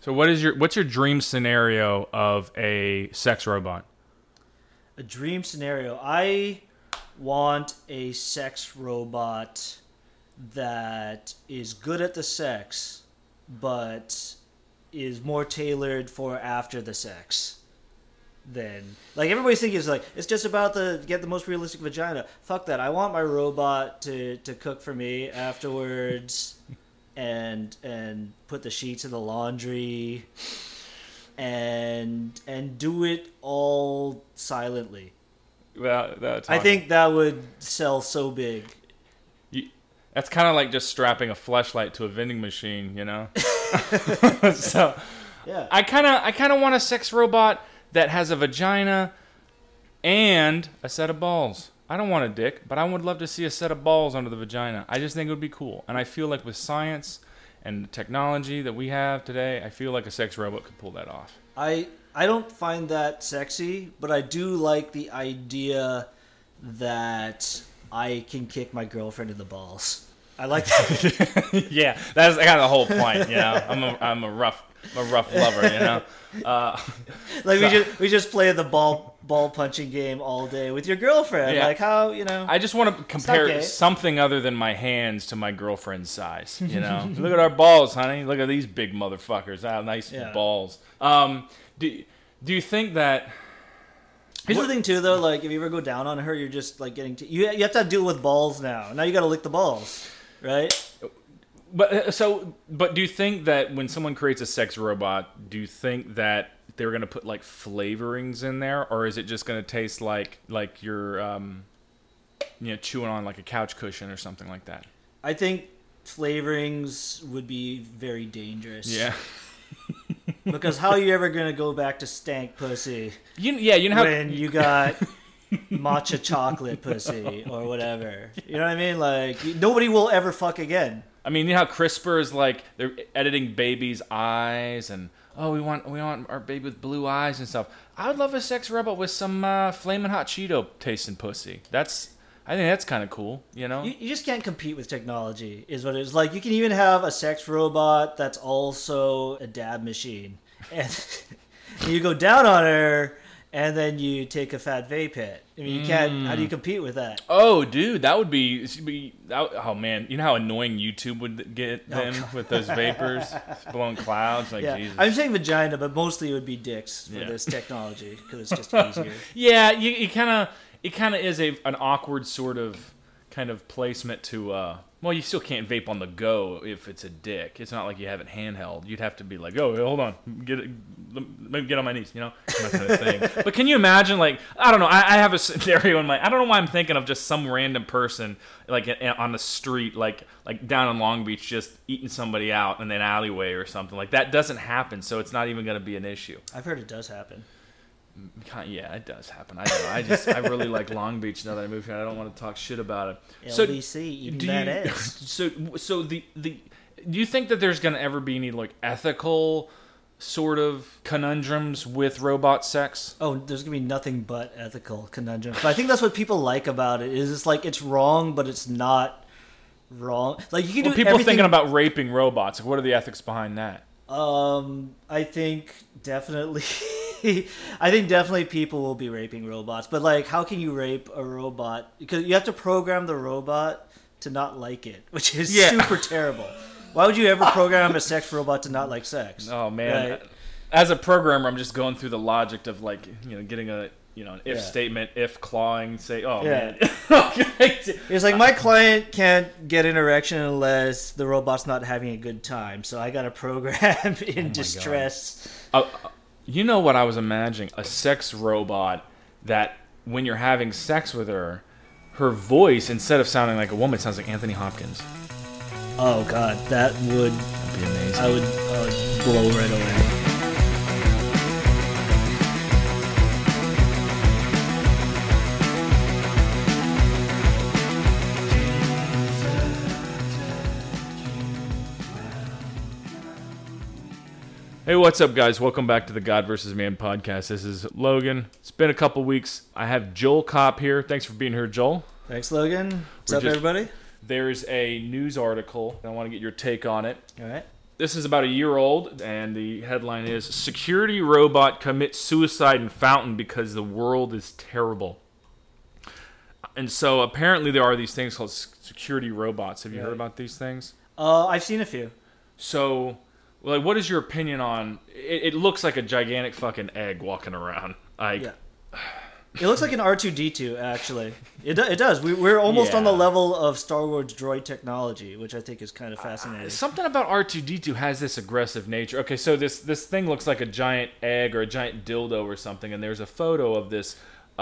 So what's your dream scenario of a sex robot? A dream scenario. I want a sex robot that is good at the sex, but is more tailored for after the sex. Then, like, everybody's thinking is like it's just about get the most realistic vagina. Fuck that. I want my robot to cook for me afterwards, and put the sheets in the laundry, and do it all silently. I think that would sell so big. That's kind of like just strapping a fleshlight to a vending machine, you know. So, yeah, I kind of want a sex robot that has a vagina and a set of balls. I don't want a dick, but I would love to see a set of balls under the vagina. I just think it would be cool, and I feel like with science and the technology that we have today, I feel like a sex robot could pull that off. I don't find that sexy, but I do like the idea that I can kick my girlfriend in the balls. I like that. Yeah, that's kind of the whole point. You know, I'm a rough lover. You know, we just play the ball punching game all day with your girlfriend. Yeah. Like how, you know. I just want to compare something other than my hands to my girlfriend's size. You know, look at our balls, honey. Look at these big motherfuckers. Nice balls. Do you think that? Here's the thing too, though. Like, if you ever go down on her, you're just like getting you have to deal with balls now. Now you got to lick the balls, right? But do you think that when someone creates a sex robot, do you think that they're going to put like flavorings in there, or is it just going to taste like you're chewing on like a couch cushion or something like that? I think flavorings would be very dangerous. Yeah. Because how are you ever going to go back to stank pussy? You know how when you got matcha chocolate pussy or whatever. You know what I mean? Like, nobody will ever fuck again. I mean, you know how CRISPR is like they're editing babies' eyes and we want our baby with blue eyes and stuff. I would love a sex robot with some flaming hot Cheeto tasting pussy. I think that's kind of cool, you know? You just can't compete with technology, is what it is. Like, you can even have a sex robot that's also a dab machine. And you go down on her, and then you take a fat vape hit. I mean, you can't... How do you compete with that? Oh, dude, that would be... Oh, man. You know how annoying YouTube would get then with those vapors? Blowing clouds? Like, yeah. Jesus. I'm saying vagina, but mostly it would be dicks for this technology, because it's just easier. Yeah, you kind of... It kind of is an awkward sort of kind of placement to, well, you still can't vape on the go if it's a dick. It's not like you have it handheld. You'd have to be like, oh, hold on, maybe get on my knees, you know, that kind of thing. But can you imagine, like, I don't know, I have a scenario in mind. I don't know why I'm thinking of just some random person, like, on the street, like down in Long Beach, just eating somebody out in an alleyway or something. Like, that doesn't happen, so it's not even going to be an issue. I've heard it does happen. Yeah, it does happen. I don't know. I really like Long Beach now that I moved here. I don't want to talk shit about it. LBC, even that ass. So do you think that there's going to ever be any like ethical sort of conundrums with robot sex? Oh, there's going to be nothing but ethical conundrums. But I think that's what people like about it. Is it's like it's wrong, but it's not wrong. Like, you can do people everything... thinking about raping robots. Like, what are the ethics behind that? I think definitely. I think definitely people will be raping robots, but like, how can you rape a robot? Because you have to program the robot to not like it, which is super terrible. Why would you ever program a sex robot to not like sex? Oh man, right? As a programmer, I'm just going through the logic of like, getting an if statement, if clawing, say, man. It's like, my client can't get an erection unless the robot's not having a good time, so I got to program in distress. You know what I was imagining? A sex robot that when you're having sex with her voice, instead of sounding like a woman, sounds like Anthony Hopkins. Oh God, that'd be amazing. I would blow right away. Hey, what's up, guys? Welcome back to the God vs. Man podcast. This is Logan. It's been a couple weeks. I have Joel Kopp here. Thanks for being here, Joel. Thanks, Logan. What's up, everybody? There's a news article, and I want to get your take on it. All right. This is about a year old, and the headline is Security Robot Commits Suicide in Fountain Because the World is Terrible. And so apparently there are these things called security robots. Have you heard about these things? I've seen a few. So, like, what is your opinion on... It looks like a gigantic fucking egg walking around. Yeah. It looks like an R2-D2, actually. It does. We're almost on the level of Star Wars droid technology, which I think is kind of fascinating. Something about R2-D2 has this aggressive nature. Okay, so this thing looks like a giant egg or a giant dildo or something, and there's a photo of this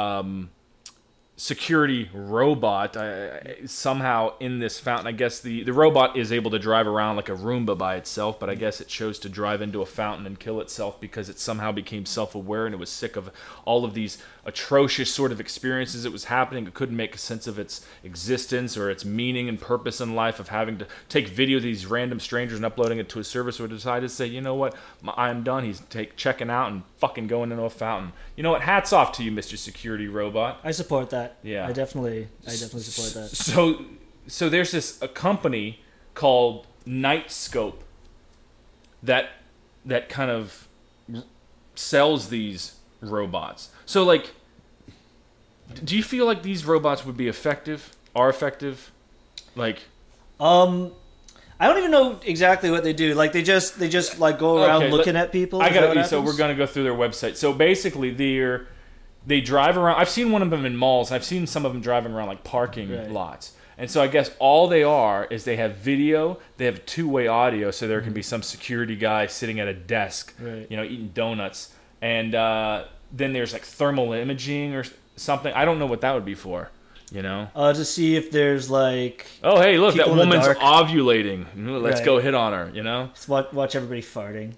security robot somehow in this fountain. I guess the robot is able to drive around like a Roomba by itself, but I guess it chose to drive into a fountain and kill itself because it somehow became self-aware and it was sick of all of these atrocious sort of experiences that was happening. It couldn't make a sense of its existence or its meaning and purpose in life, of having to take video of these random strangers and uploading it to a service, or decided to say, you know what, I'm done. He's checking out and fucking going into a fountain. You know what? Hats off to you, Mr. Security Robot. I support that. Yeah. I definitely support that. So there's a company called Nightscope that kind of sells these robots. So, like, do you feel like these robots would be effective? Are effective? Like, I don't even know exactly what they do. Like, they just like go around looking at people. So we're gonna go through their website. So basically, they drive around. I've seen one of them in malls. I've seen some of them driving around like parking lots. And so I guess all they are is they have video, they have two-way audio, so there can be some security guy sitting at a desk, eating donuts, and then there's like thermal imaging or something. I don't know what that would be for, to see if there's like... Oh, hey, look, that woman's ovulating. Let's go hit on her, Just watch everybody farting.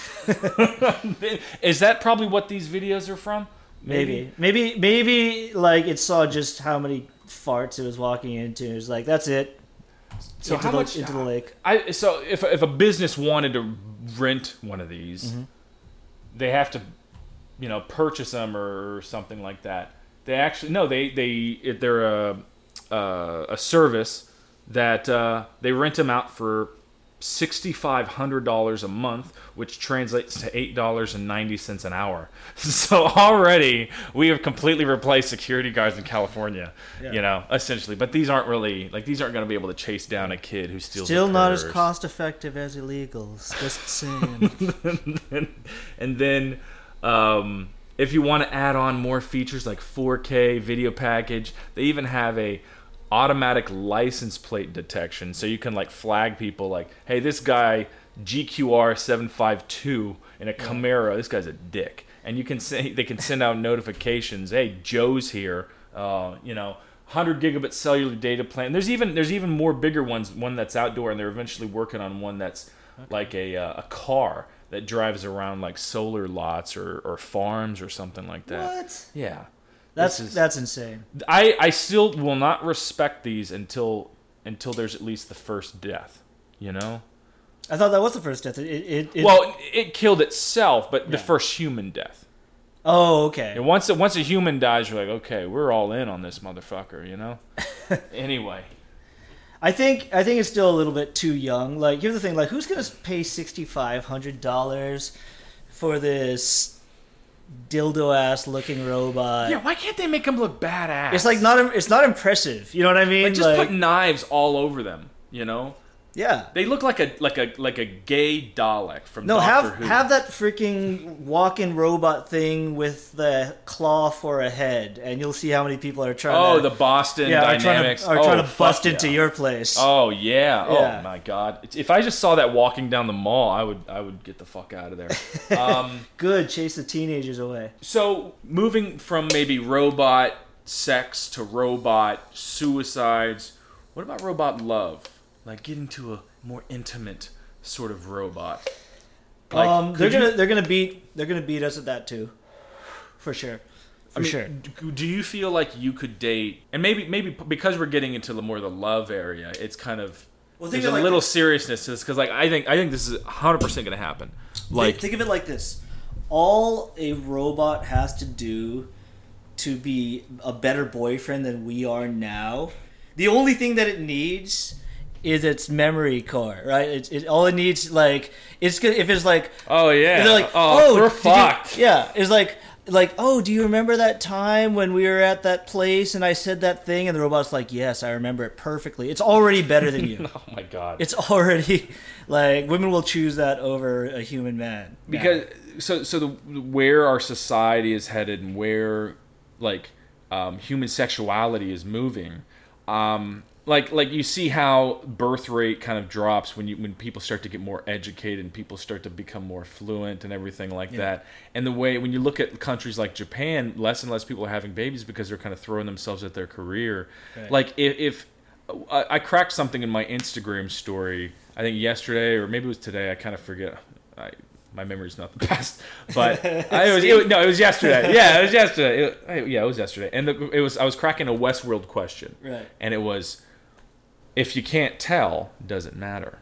Is that probably what these videos are from? Maybe like it saw just how many farts it was walking into. It was like, that's it. So how much into the lake? So if a business wanted to rent one of these, they have to, purchase them or something like that. They actually they're a service that they rent them out for $6,500 a month, which translates to $8.90 an hour. So already we have completely replaced security guards in California, essentially. But these aren't really these aren't going to be able to chase down a kid who steals. Still not as cost effective as illegals. Just saying. And then, if you want to add on more features like 4K video package, they even have a automatic license plate detection, so you can like flag people like, hey, this guy GQR 752 in a Camaro, this guy's a dick, and you can say they can send out notifications, hey, Joe's here, 100 gigabit cellular data plan. There's even more bigger ones, one that's outdoor, and they're eventually working on one that's like a car that drives around like solar lots or farms or something like that. What? Yeah. That's insane. I still will not respect these until there's at least the first death, I thought that was the first death. It killed itself, but the first human death. Oh, okay. And once a human dies, you're like, okay, we're all in on this motherfucker, Anyway. I think it's still a little bit too young. Like, here's the thing, like, who's gonna pay $6,500 for this dildo ass looking robot? Yeah, why can't they make them look badass? It's not impressive. You know what I mean? Like, just put knives all over them. Yeah, they look like a gay Dalek from Doctor Who. Have that freaking walking robot thing with the claw for a head, and you'll see how many people are trying. Oh, the Boston Dynamics are trying to bust into your place. Oh yeah. Oh my God. If I just saw that walking down the mall, I would get the fuck out of there. Good, chase the teenagers away. So moving from maybe robot sex to robot suicides, what about robot love? Like getting to a more intimate sort of robot. Like, they're gonna beat us at that too, for sure. Sure. Do you feel like you could date, and maybe because we're getting into the more the love area, it's kind of there's a little seriousness to this, because like I think this is 100% going to happen. Like, think of it like this: all a robot has to do to be a better boyfriend than we are now, the only thing that it needs is its memory core, right? It all it needs, like, it's good if it's like, Oh yeah. they're like, we're did you-" fucked. Yeah, it's like, oh, do you remember that time when we were at that place and I said that thing? And the robot's like, yes, I remember it perfectly. It's already better than you. Oh my god. It's already, like, women will choose that over a human man. Because where our society is headed and where like human sexuality is moving, like you see how birth rate kind of drops when people start to get more educated and people start to become more fluent and everything like that. And the way when you look at countries like Japan, less and less people are having babies because they're kind of throwing themselves at their career. Right. Like if I cracked something in my Instagram story, I think yesterday or maybe it was today, I kind of forget. My memory's not the best, but it was yesterday. Yeah, it was yesterday. It was yesterday, and I was cracking a Westworld question, Right. And it was, if you can't tell, does it matter?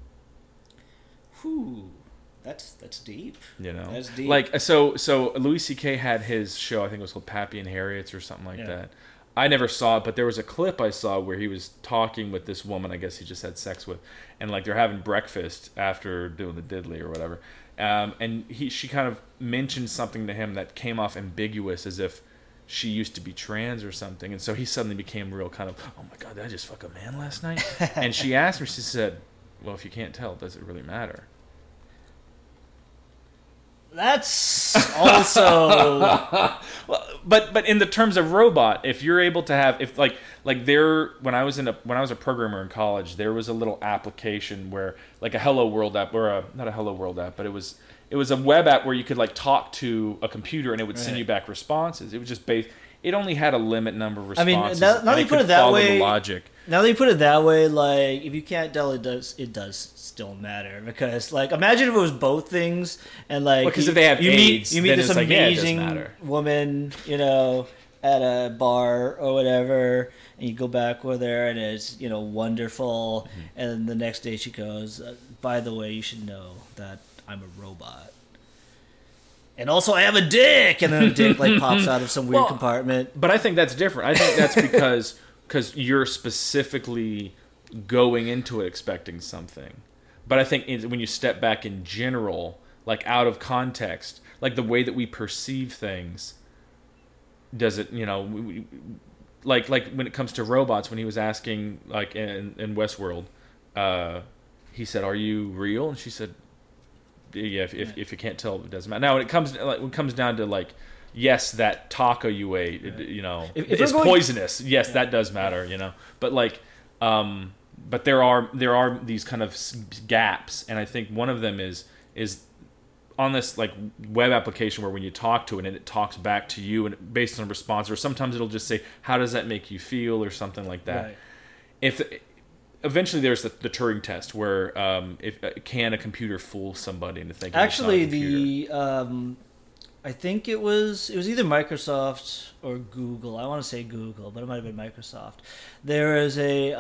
Whew. That's deep. You know, That's deep. like so Louis C.K. had his show. I think it was called Pappy and Harriet's or something like that. I never saw it, but there was a clip I saw where he was talking with this woman. I guess he just had sex with, and like they're having breakfast after doing the diddly or whatever. And she kind of mentioned something to him that came off ambiguous, as if she used to be trans or something. And so he suddenly became real kind of, oh my God, did I just fuck a man last night? And she asked me, she said, well, if you can't tell, does it really matter? That's also Well, but in the terms of robot, if you're able to have, if like there, when I was a programmer in college, there was a little application where like a Hello World app, or not a Hello World app, but it was a web app where you could like talk to a computer and it would send you back responses. It was just based. It only had a limit number of responses. now that you put it that way, the logic. Now that you put it that way, like, if you can't tell, it does still matter, because like, imagine if it was both things, and like, Because if they have AIDS, you meet then this it's like, yeah, it does amazing matter. woman, at a bar or whatever, and you go back with her, and it's wonderful, Mm-hmm. and the next day she goes, by the way, you should know that I'm a robot. And also, I have a dick, and then a dick like pops out of some weird compartment. But I think that's different. I think that's because you're specifically going into it expecting something. But I think when you step back in general, like out of context, like the way that we perceive things, does it? Like when it comes to robots, when he was asking, like in Westworld, he said, "Are you real?" And she said, yeah, if you can't tell, it doesn't matter. Now, when it comes down to like, yes, that taco you ate, If it's we're going- poisonous. Yes, that does matter, But like, but there are these kind of gaps, and I think one of them is on this like web application where when you talk to it and it talks back to you and based on a response, or sometimes it'll just say, "How does that make you feel?" or something like that. Right. Eventually, there's the Turing test, where can a computer fool somebody into thinking? Actually, it's not a computer? I think it was either Microsoft or Google. I want to say Google, but it might have been Microsoft. There is a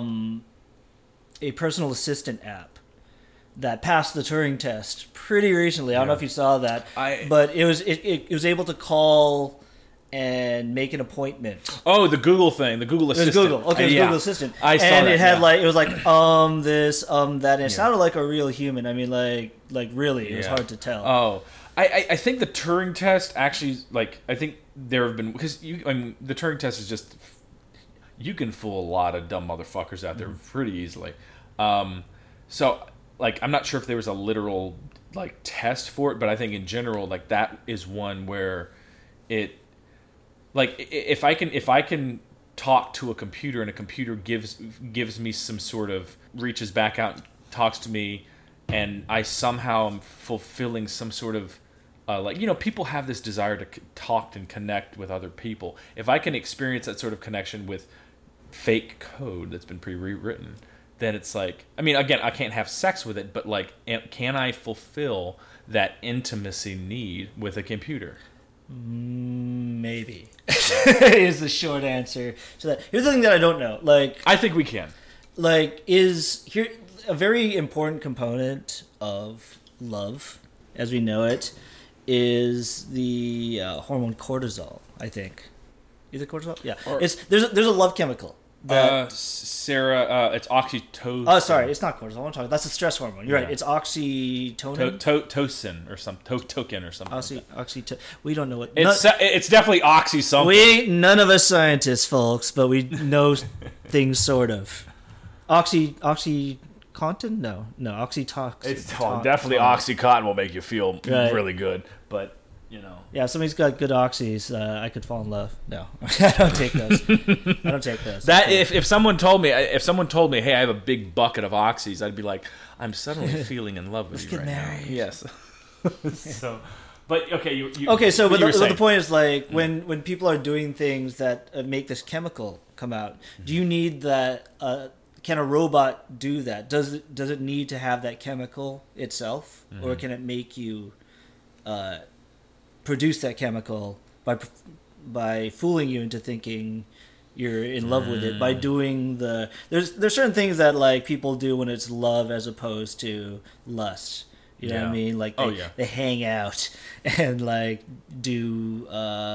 personal assistant app that passed the Turing test pretty recently. I don't know if you saw that, but it was able to call and make an appointment. Oh, the Google thing, the Google Assistant. It was Google. Okay, it was Google Assistant. I saw and that, it had yeah. it was like this, that, and it sounded like a real human. I mean, like really, it was hard to tell. Oh, I think the Turing test actually, like, I think there have been, because the Turing test is just, you can fool a lot of dumb motherfuckers out there pretty easily. So, like, I'm not sure if there was a literal like test for it, but I think in general, like, that is one where it. Like, if I can talk to a computer and a computer gives me some sort of, reaches back out and talks to me, and I somehow am fulfilling some sort of, people have this desire to talk and connect with other people. If I can experience that sort of connection with fake code that's been pre-rewritten, then it's like, I mean, again, I can't have sex with it, but like, can I fulfill that intimacy need with a computer? Maybe is the short answer. So here's the thing that I don't know. Like, I think we can. Like, is here a very important component of love, as we know it, is the hormone cortisol. I think. Is it cortisol? Yeah. There's a love chemical Sarah, it's oxytocin. Oh, sorry, it's not cortisol. I'm talking. That's a stress hormone. You're right. Yeah. It's oxytocin. Tocin or some token or something. We don't know what. It's definitely oxy something. We ain't none of us scientists, folks, but we know things sort of. Oxycontin? No, oxytocin. It's definitely Oxycontin will make you feel really good, but you know. Yeah, if somebody's got good oxys, I could fall in love. No, I don't take those. That if someone told me, hey, I have a big bucket of oxys, I'd be like, I'm suddenly feeling in love with you right now. Yes. So, but okay, So the point is like when people are doing things that make this chemical come out, do you need that? Can a robot do that? Does it need to have that chemical itself, or can it make you produce that chemical by fooling you into thinking you're in love with it by doing there's certain things that like people do when it's love as opposed to lust. You know what I mean? Like they hang out and like do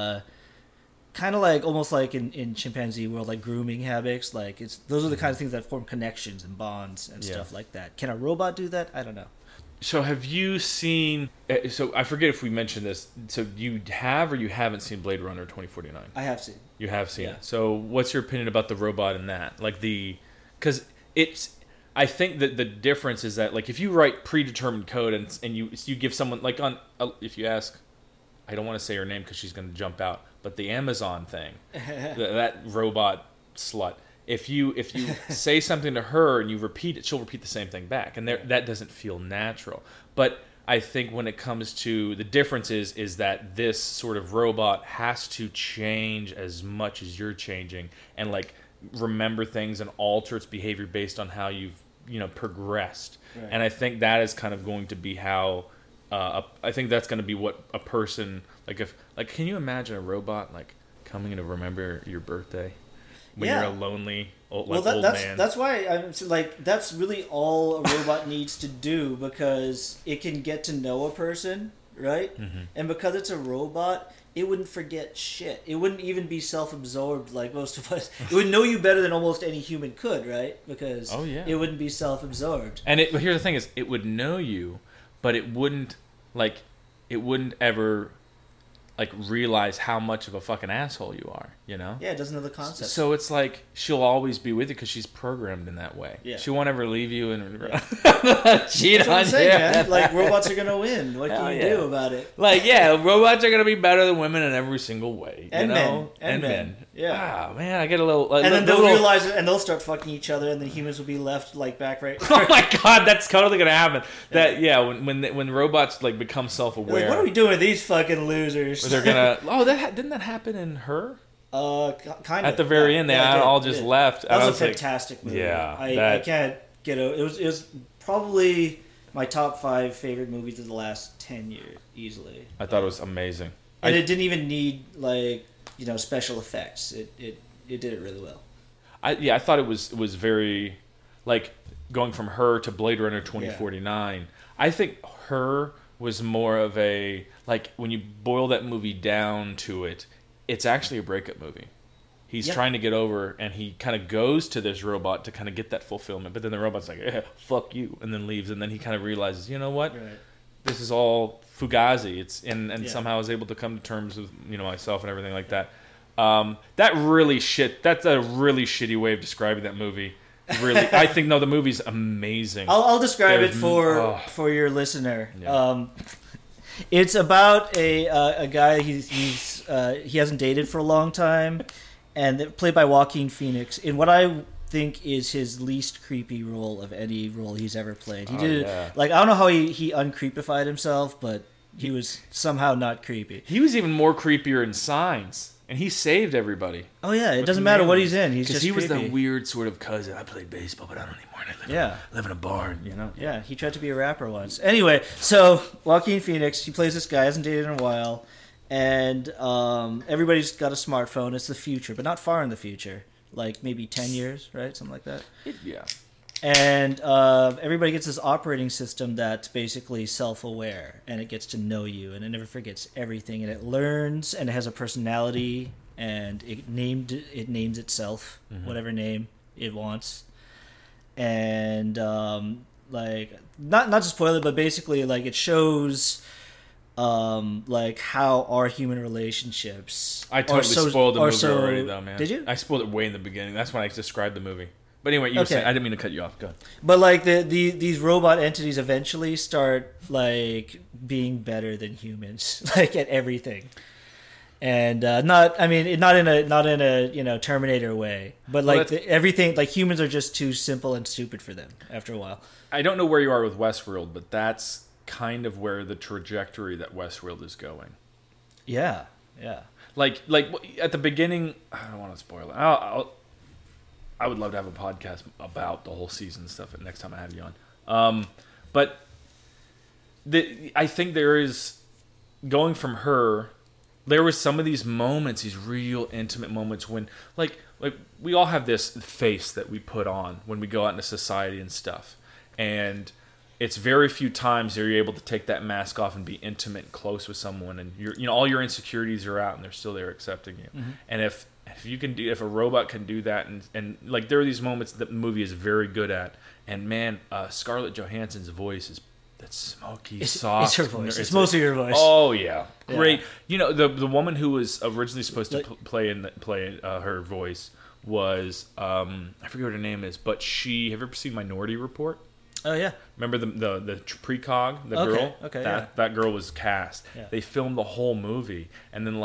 kind of like almost like in chimpanzee world, like grooming habits. Like those are the kind of things that form connections and bonds and stuff like that. Can a robot do that? I don't know. So have you seen? So I forget if we mentioned this. So you have or you haven't seen Blade Runner 2049? I have seen. You have seen it. So what's your opinion about the robot in that? Like because it's. I think that the difference is that like if you write predetermined code and you give someone like if you ask, I don't want to say her name because she's going to jump out, but the Amazon thing, that robot slut. If you say something to her and you repeat it, she'll repeat the same thing back, and that doesn't feel natural. But I think when it comes to the difference is that this sort of robot has to change as much as you're changing, and like remember things and alter its behavior based on how you've progressed. Right. And I think that is kind of going to be how. I think that's going to be what a person can you imagine a robot like coming to remember your birthday? When you're a lonely old man. That's why I'm like that's really all a robot needs to do, because it can get to know a person, right? Mm-hmm. And because it's a robot, it wouldn't forget shit. It wouldn't even be self-absorbed like most of us. It would know you better than almost any human could, right? Because it wouldn't be self-absorbed. And here's the thing: is it would know you, but it wouldn't ever realize how much of a fucking asshole you are, you know? Yeah, it doesn't know the concept. So it's like she'll always be with you because she's programmed in that way. Yeah. She won't ever leave you and cheat on you. Man. Like, robots are going to win. What can you do about it? Robots are going to be better than women in every single way. And men. And men. Yeah. Ah, man, I get a little... and then they'll realize it, and they'll start fucking each other, and then humans will be left, back right... Oh my god, that's totally going to happen. When robots, become self-aware... what are we doing with these fucking losers? They're going to... didn't that happen in Her? Kind of. At the very end, they all just left. That was a fantastic movie. Yeah. I can't get over it. It was probably my top 5 favorite movies of the last 10 years, easily. I thought it was amazing. And it didn't even need, special effects. It did it really well. I thought it was very, going from Her to Blade Runner 2049. I think Her was more of a, when you boil that movie down to it, it's actually a breakup movie. He's trying to get over, and he kind of goes to this robot to kind of get that fulfillment. But then the robot's like, fuck you, and then leaves. And then he kind of realizes, you know what? Right. This is all fugazi. Somehow is able to come to terms with myself and everything like that. That's a really shitty way of describing that movie. Really, I think the movie's amazing. I'll describe it for your listener. Yeah. It's about a guy. He hasn't dated for a long time, and played by Joaquin Phoenix in what I think is his least creepy role of any role he's ever played. He did I don't know how he uncreepified himself, but he was somehow not creepy. He was even more creepier in Signs. And he saved everybody. Oh yeah, it doesn't matter what he's in. He's just was the weird sort of cousin. I played baseball, but I don't anymore. I live in a barn, Yeah, he tried to be a rapper once. Anyway, so Joaquin Phoenix, he plays this guy, hasn't dated in a while, and everybody's got a smartphone. It's the future, but not far in the future, maybe 10 years, right? Something like that. Yeah. And everybody gets this operating system that's basically self-aware, and it gets to know you, and it never forgets everything, and it learns, and it has a personality, and it names itself whatever name it wants, and like not to spoil it, but basically like it shows like how our human relationships. I totally spoiled the movie already, though, man. Did you? I spoiled it way in the beginning. That's when I described the movie. But anyway, you were saying, I didn't mean to cut you off. Go ahead. But like these robot entities eventually start like being better than humans, like at everything, and not in a Terminator way, but like everything, like humans are just too simple and stupid for them after a while. I don't know where you are with Westworld, but that's kind of where the trajectory that Westworld is going. Yeah. Like at the beginning, I don't want to spoil it. I would love to have a podcast about the whole season and stuff next time I have you on. But I think there is, going from her, there was some of these moments, these real intimate moments when, like we all have this face that we put on when we go out into society and stuff. And it's very few times that you're able to take that mask off and be intimate and close with someone, and all your insecurities are out and they're still there accepting you. Mm-hmm. And if a robot can do that, and like there are these moments that the movie is very good at, and man, Scarlett Johansson's voice is that smoky, soft. It's her voice. It's mostly her voice. Oh yeah, great. Yeah. The woman who was originally supposed to play her voice was I forget what her name is, but have you ever seen Minority Report? Oh yeah. Remember the precog, the girl? Okay. That girl was cast. Yeah. They filmed the whole movie, and then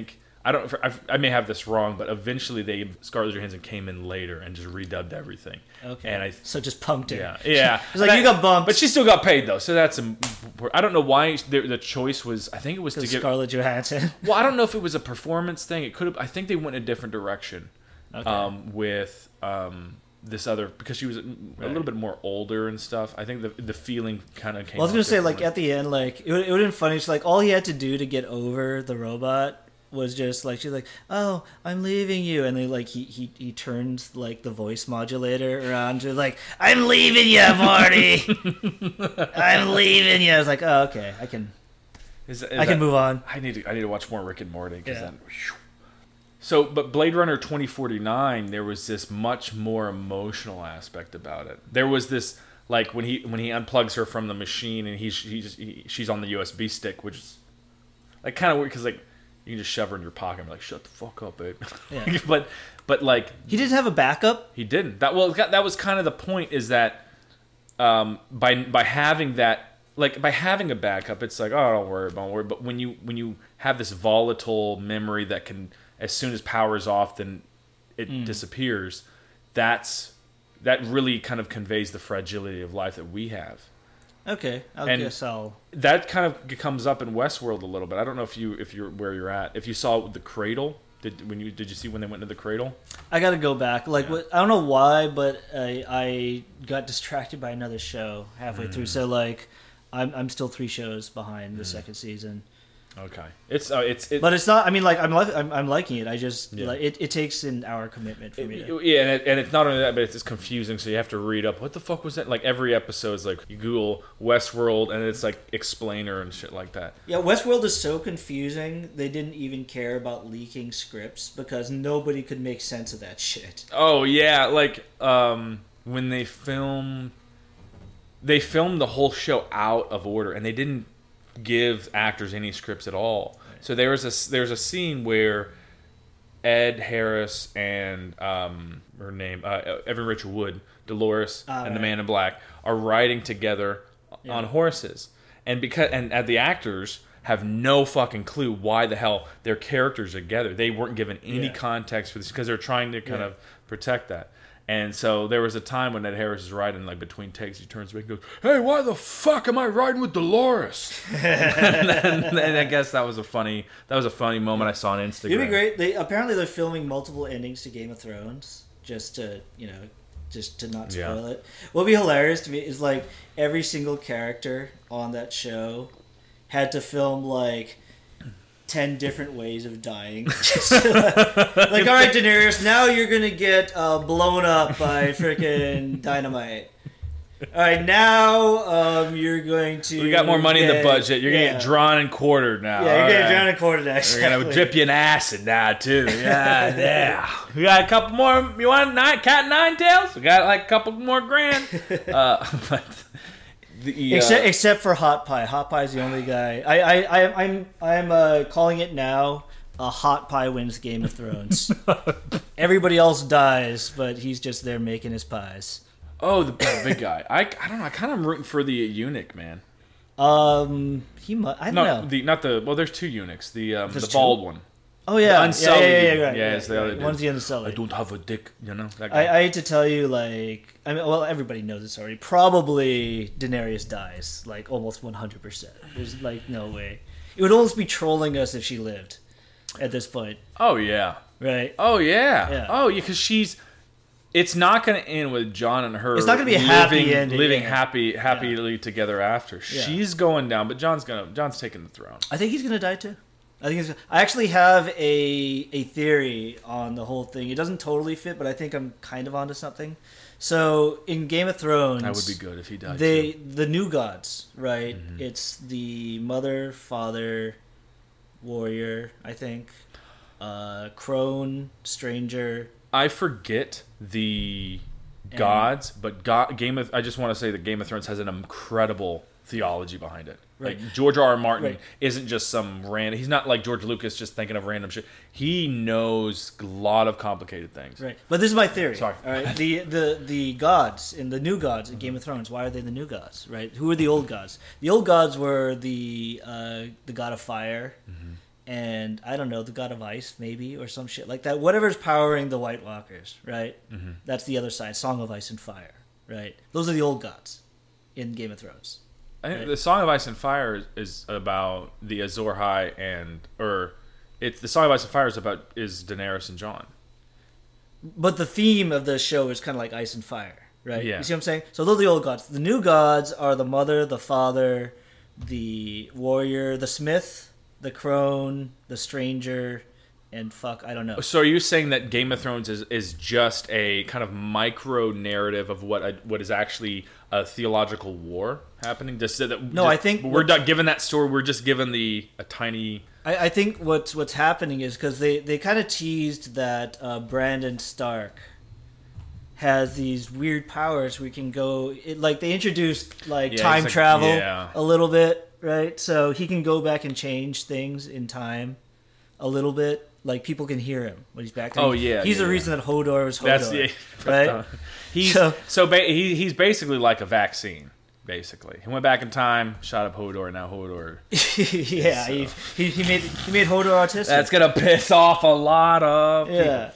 I may have this wrong, but eventually Scarlett Johansson came in later and just redubbed everything. Okay. And so just punked her. Yeah. It's like you got bumped, but she still got paid though. So that's I don't know why the choice was. I think it was to give Scarlett Johansson. Well, I don't know if it was a performance thing. It could have. I think they went a different direction. Okay. With this other, because she was a little bit more older and stuff. I think the feeling kind of came. Well, I was gonna say, like at the end, like it would have been funny. It's like all he had to do to get over the robot was just like, she's like, "Oh, I'm leaving you," and then like he turns like the voice modulator around to like, "I'm leaving you, Marty. I'm leaving you." I was like, "Oh, okay, I can move on." I need to watch more Rick and Morty because then. So, but Blade Runner 2049, there was this much more emotional aspect about it. There was this, like, when he unplugs her from the machine and she's on the USB stick, which is like kind of weird because like you can just shove her in your pocket and be like, "Shut the fuck up, babe." Yeah. but like he didn't have a backup. He didn't. That was kind of the point, is that by having that, like by having a backup, it's like, oh, don't worry. But when you have this volatile memory that can, as soon as power is off, then it disappears. That really kind of conveys the fragility of life that we have. Okay, guess I'll. That kind of comes up in Westworld a little bit. I don't know if you're where you're at. If you saw the cradle, did you see when they went to the cradle? I got to go back. Like I don't know why, but I got distracted by another show halfway through. So like, I'm still 3 shows behind the second season. Okay, but it's not. I mean, like I'm liking it. I just like it takes an hour commitment for me. And it's not only that, but it's confusing. So you have to read up. What the fuck was that? Like every episode is like you Google Westworld and it's like explainer and shit like that. Yeah, Westworld is so confusing. They didn't even care about leaking scripts because nobody could make sense of that shit. Oh yeah, like when they filmed the whole show out of order, and they didn't give actors any scripts at all. Right. So there's a scene where Ed Harris and her name Evan Rachel Wood, Dolores, and the Man in Black are riding together on horses, and the actors have no fucking clue why the hell their characters are together. They weren't given any context for this because they're trying to kind of protect that. And so there was a time when Ed Harris is riding, like between takes, he turns back and goes, "Hey, why the fuck am I riding with Dolores?" and I guess that was a funny moment I saw on Instagram. It'd be great. They're filming multiple endings to Game of Thrones just to not spoil it. What would be hilarious to me is like every single character on that show had to film like 10 different ways of dying. Like, all right, Daenerys, now you're gonna get blown up by freaking dynamite. All right, now you're going to. We got more money in the get- budget. You're gonna get drawn and quartered now. Yeah, you're All getting right. drawn and quartered next. We're gonna drip you in acid now too. Yeah, yeah. We got a couple more. You want cat nine tails? We got like a couple more grand. But the Except for Hot Pie. Hot Pie's the only guy. I'm calling it now. Hot Pie wins Game of Thrones. Everybody else dies, but he's just there making his pies. oh, the big guy. I don't know. I kind of am rooting for the eunuch, man. He must. I don't No, know. not the. Well, there's two eunuchs. The There's bald two? one. Oh yeah, Unsullied. yeah, right. Yeah, it's the other dude. One's the Unsullied. I don't have a dick. You know that guy. I hate to tell you, like, I mean, well, everybody knows this already. Probably Daenerys dies, like, almost 100%. There's, like, no way. It would almost be trolling us if she lived at this point, Oh yeah. right? Oh yeah. Yeah. Oh yeah. Because she's. It's not going to end with John and her. It's not gonna be a happy living, ending, living yeah. happily together after. Yeah. She's going down, but John's taking the throne. I think he's gonna die too. I actually have a theory on the whole thing. It doesn't totally fit, but I think I'm kind of onto something. So in Game of Thrones, That would be good if he died. the new gods, right? Mm-hmm. It's the mother, father, warrior, I think, crone, stranger. I forget the gods, but I just want to say that Game of Thrones has an incredible theology behind it. Right. Like George R. R. Martin Right. isn't just some random. He's not like George Lucas just thinking of random shit. He knows a lot of complicated things. Right, but this is my theory. Sorry. All right, the gods in the new gods in Game of Thrones. Why are they the new gods? Right, who are the old gods? The old gods were the god of fire, and I don't know, the god of ice maybe, or some shit like that. Whatever's powering the White Walkers, right? That's the other side. Song of Ice and Fire, right? Those are the old gods in Game of Thrones. I think Right. the Song of Ice and Fire is about the Azor High the Song of Ice and Fire is Daenerys and John. But the theme of the show is kind of like ice and fire, right? Yeah. You see what I'm saying? So those are the old gods. The new gods are the mother, the father, the warrior, the smith, the crone, the stranger, and I don't know. So are you saying that Game of Thrones is just a kind of micro narrative of what is actually a theological war happening? I think we're not given that story. We're just given a tiny. I think what's happening is because they kind of teased that Brandon Stark has these weird powers where he can go. They introduced Yeah, time he's like- travel yeah. a little bit, right? So he can go back and change things in time a little bit. Like people can hear him when he's back there. Oh, yeah, he's yeah, the reason that Hodor was Hodor, right? He's basically like a vaccine. Basically, he went back in time, shot up Hodor, and now Hodor. Yeah, So- he made Hodor autistic. That's gonna piss off a lot of people. yeah.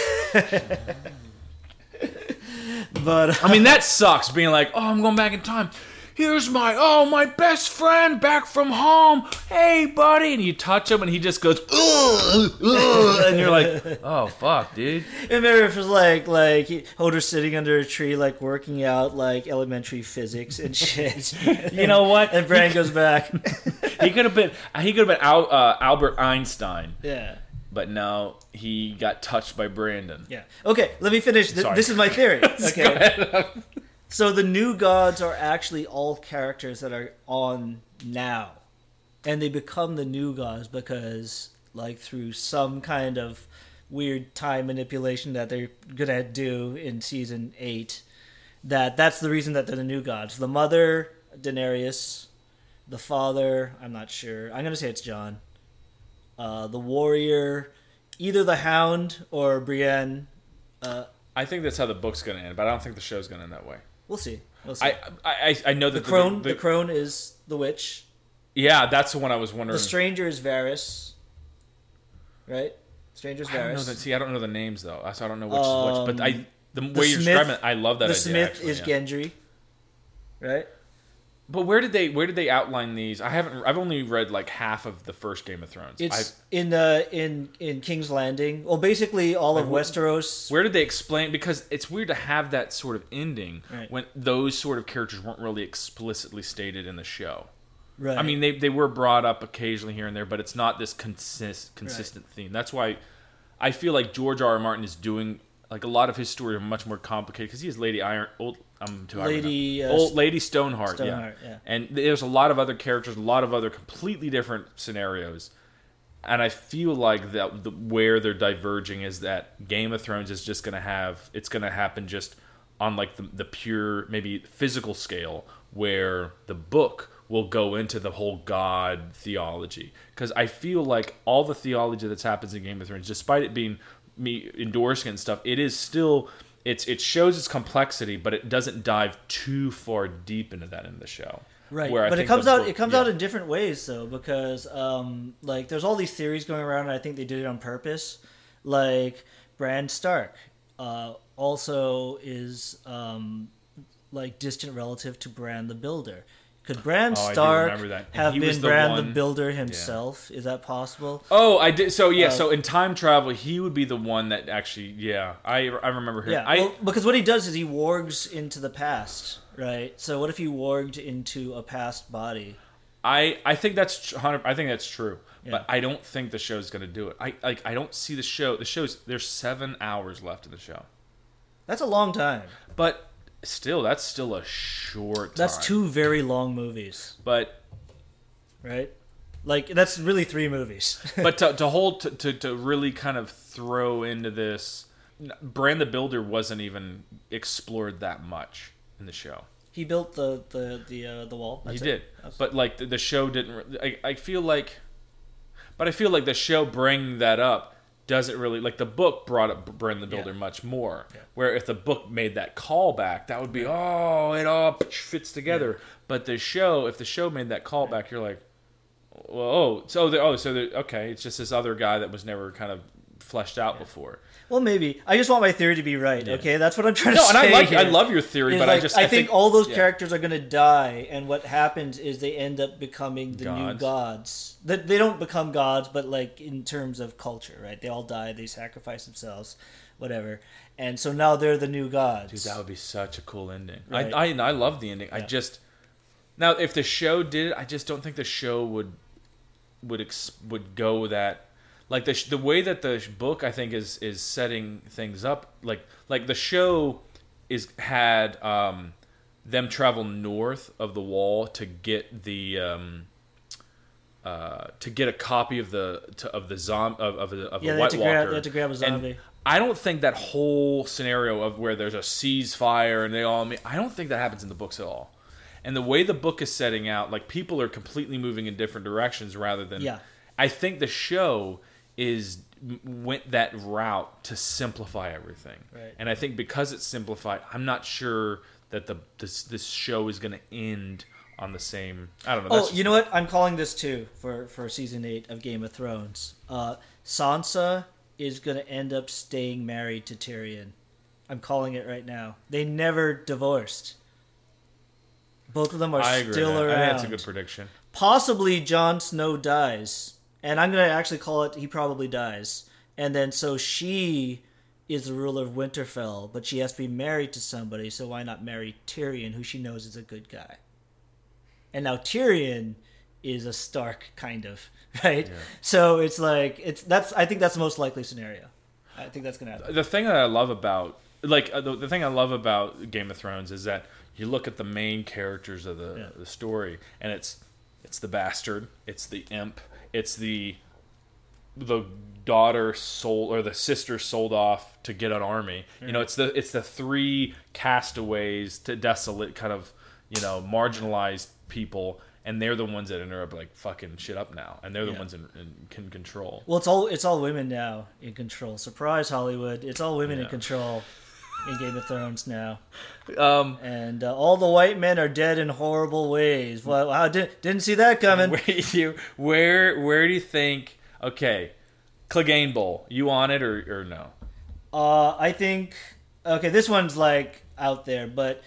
But I mean, that sucks. Being like, oh, I'm going back in time. Here's my best friend back from home. Hey, buddy, and you touch him, and he just goes, ugh, ugh, and you're like, oh fuck, dude. remember if it was Hodor sitting under a tree, like working out like elementary physics and shit. You know what? And Bran goes back. He could have been Albert Einstein, Yeah. but no, he got touched by Brandon. Yeah. Okay, let me finish. Sorry. This is my theory. Go Okay. ahead. So the new gods are actually all characters that are on now. And they become the new gods because, through some kind of weird time manipulation that they're going to do in season 8, that's the reason that they're the new gods. The mother, Daenerys. The father, I'm not sure. I'm going to say it's Jon. The warrior, either the Hound or Brienne. I think that's how the book's gonna end, but I don't think the show's gonna end that way. We'll see. We'll see. I know that The crone is the witch. Yeah, that's the one I was wondering. The stranger is Varys. Right? Stranger's I don't know Varys. that. See, I don't know the names though, so I don't know which is which. But the way you're Smith- describing it, I love that the idea. Smith actually, is yeah. Gendry. Right? But where did they outline these? I've only read like half of the first Game of Thrones. It's in King's Landing. Well, basically all of Westeros. Where did they explain? Because it's weird to have that sort of ending Right. when those sort of characters weren't really explicitly stated in the show. Right. I mean, they were brought up occasionally here and there, but it's not this consistent theme. That's why I feel like George R. R. Martin is doing like a lot of his story are much more complicated because he has Lady Iron. Lady Lady Stoneheart. Stoneheart, yeah. And there's a lot of other characters, a lot of other completely different scenarios. And I feel like that where they're diverging is that Game of Thrones is just going to happen just on like the pure, maybe physical scale, where the book will go into the whole God theology. Because I feel like all the theology that happens in Game of Thrones, despite it being me endorsing it and stuff, it is still, it shows its complexity, but it doesn't dive too far deep into that in the show. Right, Where but it comes out in different ways though, because like there's all these theories going around, and I think they did it on purpose. Like Bran Stark also is like distant relative to Bran the Builder. Could Bran Stark have been Bran the Builder himself? Yeah. Is that possible? Oh, I did. So yeah, so in time travel, he would be the one that actually. Yeah, I remember him. Yeah, because what he does is he wargs into the past, right? So what if he warged into a past body? I think that's true, yeah. But I don't think the show's going to do it. I don't see the show. The show's there's 7 hours left in the show. That's a long time, but. Still, that's still a short time. That's 2 very long movies. But right? Like that's really 3 movies. But to really kind of throw into this, Bran the Builder wasn't even explored that much in the show. He built the wall. He did. But like the show didn't I feel like the show bringing that up doesn't really, like the book brought up Bran the Builder much more. Yeah. Where if the book made that callback, that would be, it all fits together. Yeah. But if the show made that callback, you're like, well, okay, it's just this other guy that was never kind of fleshed out before. Well, maybe. I just want my theory to be right, okay? That's what I'm trying to say. No, and I love your theory, but like, I think all those characters are going to die, and what happens is they end up becoming the new gods. They don't become gods, but like in terms of culture, right? They all die, they sacrifice themselves, whatever. And so now they're the new gods. Dude, that would be such a cool ending. Right. I love the ending. Yeah. Now, if the show did it, I just don't think the show would go that. Like the way that the book, I think, is setting things up, like the show had them travel north of the wall to get a copy of the White Walker. They had to grab a zombie. And I don't think that whole scenario of where there's a ceasefire and they all, I don't think that happens in the books at all. And the way the book is setting out, like people are completely moving in different directions rather than. Yeah. I think the show went that route to simplify everything, right. And I think because it's simplified, I'm not sure that this show is going to end on the same. I don't know. You know what? I'm calling this too for season 8 of Game of Thrones. Sansa is going to end up staying married to Tyrion. I'm calling it right now. They never divorced. Both of them are still around. I think that's a good prediction. Possibly Jon Snow dies. And I'm going to actually call it, he probably dies. And then so she is the ruler of Winterfell, but she has to be married to somebody, so why not marry Tyrion, who she knows is a good guy? And now Tyrion is a Stark, kind of, right? Yeah. So it's like, I think that's the most likely scenario. I think that's going to happen. The thing that I love about, the thing I love about Game of Thrones is that you look at the main characters of the story, and it's the bastard, it's the imp, it's the daughter sold or the sister sold off to get an army. Mm-hmm. You know, it's the 3 castaways to desolate kind of, marginalized people, and they're the ones that end up like fucking shit up now, and they're the ones in control. Well, it's all women now in control. Surprise, Hollywood! It's all women in control in Game of Thrones now. And all the white men are dead in horrible ways. Well, wow, didn't see that coming. Where do you think? Okay, Clegane Bowl. You on it or no? I think this one's like out there, but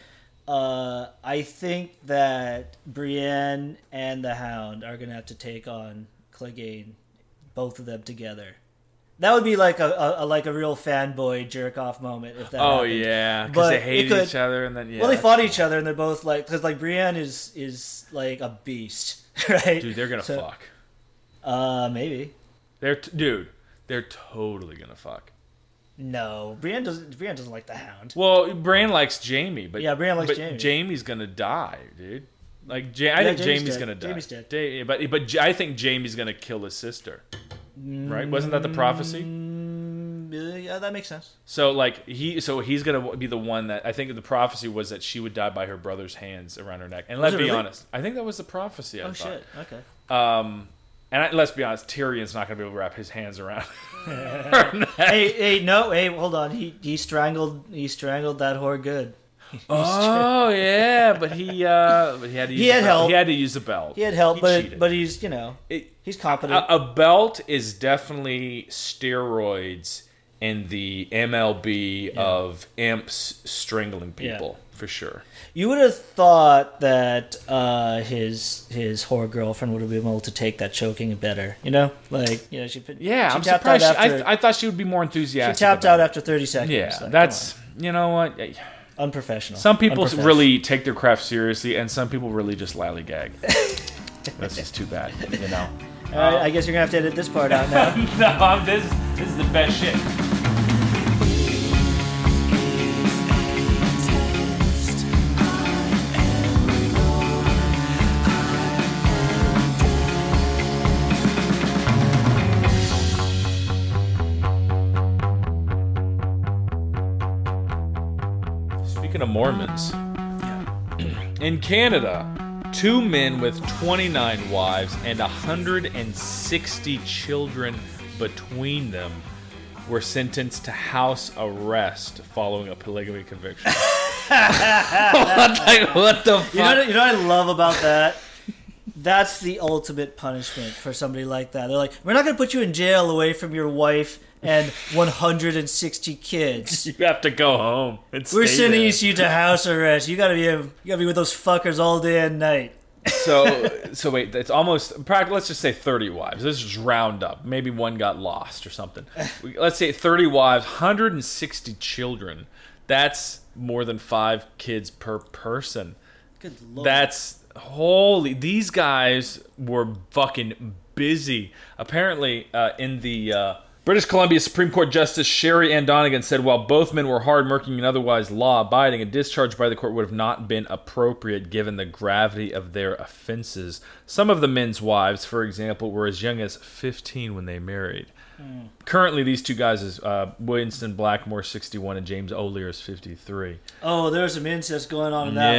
I think that Brienne and the Hound are gonna have to take on Clegane, both of them together. That would be like a real fanboy jerk off moment if that. Oh happened. Yeah, because they hated each other and then Well, they fought each other and they're both like, because like Brienne is like a beast, right? Dude, they're gonna fuck. Maybe. They're totally gonna fuck. No, Brienne doesn't like the Hound. Well, Bran likes Jaime, but Yeah, Bran likes but Jaime. Jaime's gonna die, dude. Like, I think Jaime's dead. gonna die. Jaime's dead. But I think Jaime's gonna kill his sister. Right? Wasn't that the prophecy? Yeah, that makes sense. So like he's gonna be the one that I think the prophecy was that she would die by her brother's hands around her neck. And let's be really? honest, I think that was the prophecy. I thought. Shit. Okay. Let's be honest, Tyrion's not gonna be able to wrap his hands around. Hey, hold on. He strangled that whore good. Oh yeah, but he had to use help. He had to use a belt. He had help, He but cheated. he's he's competent. A belt is definitely steroids in the MLB of imps strangling people for sure. You would have thought that his whore girlfriend would have been able to take that choking better. She I'm tapped surprised. out after, I thought she would be more enthusiastic. she tapped out after 30 seconds. Yeah, Like, that's you know what. unprofessional. Some people Unprofessional. really take their craft seriously, and some people really just lollygag. That's just too bad, you know. All right, I guess you're gonna have to edit this part out now. No, this is the best shit. Speaking of Mormons, in Canada, 2 men with 29 wives and 160 children between them were sentenced to house arrest following a polygamy conviction. What the fuck? You know what I love about that? That's the ultimate punishment for somebody like that. They're like, we're not going to put you in jail away from your wife and 160 kids. You have to go home. And We're stay sending there. you to house arrest. You gotta be with those fuckers all day and night. So wait, it's almost let's just say 30 wives. Let's just round up. Maybe one got lost or something. Let's say 30 wives, 160 children. That's more than 5 kids per person. Good lord. That's holy. These guys were fucking busy. Apparently, in the British Columbia Supreme Court Justice Sherry Ann Donegan said while both men were hard-working and otherwise law-abiding, a discharge by the court would have not been appropriate given the gravity of their offenses. Some of the men's wives, for example, were as young as 15 when they married. Currently, these two guys is Winston Blackmore, 61, and James O'Leary is 53. Oh, there's some incest going on in that.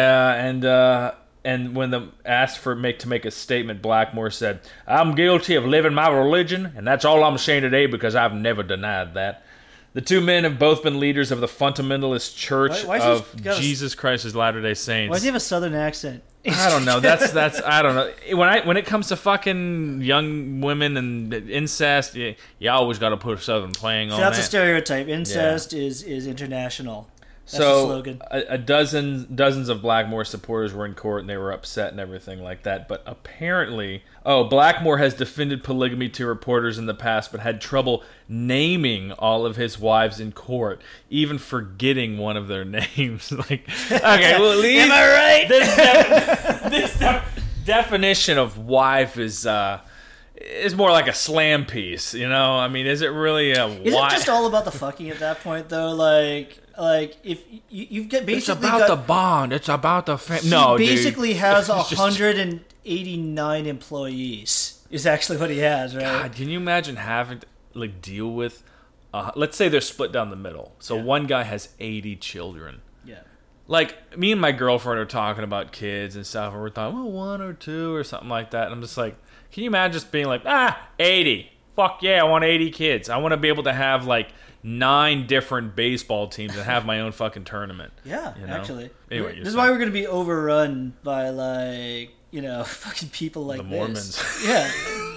Yeah, and when asked to make a statement, Blackmore said, "I'm guilty of living my religion, and that's all I'm saying today because I've never denied that." The 2 men have both been leaders of the Fundamentalist Church Why of he got Jesus Christ of Latter-day Saints. Why does he have a southern accent? I don't know. That's I don't know. When it comes to fucking young women and incest, you always got to put a southern twang on That's that. a stereotype. Incest is international. That's the So slogan. dozens of Blackmore supporters were in court and they were upset and everything like that. But apparently, Blackmore has defended polygamy to reporters in the past, but had trouble naming all of his wives in court, even forgetting one of their names. Like, okay, well, Am I right? this definition of wife is more like a slam piece, you know? I mean, is it really a wife? Is it just all about the fucking at that point, though? Like if you've got basically It's about the bond. It's about the family. he No, basically dude. has It's just- 189 employees. Is actually what he has, right? God, can you imagine having to deal with? Let's say they're split down the middle. So one guy has 80 children. Yeah. Like me and my girlfriend are talking about kids and stuff, and we're talking, well, 1 or 2 or something like that. And I'm just like, can you imagine just being like, 80? Fuck yeah, I want 80 kids. I want to be able to have 9 different baseball teams and have my own fucking tournament. Yeah, you know? actually. Anyway, this is why we're going to be overrun by fucking people like the this. Mormons. Yeah.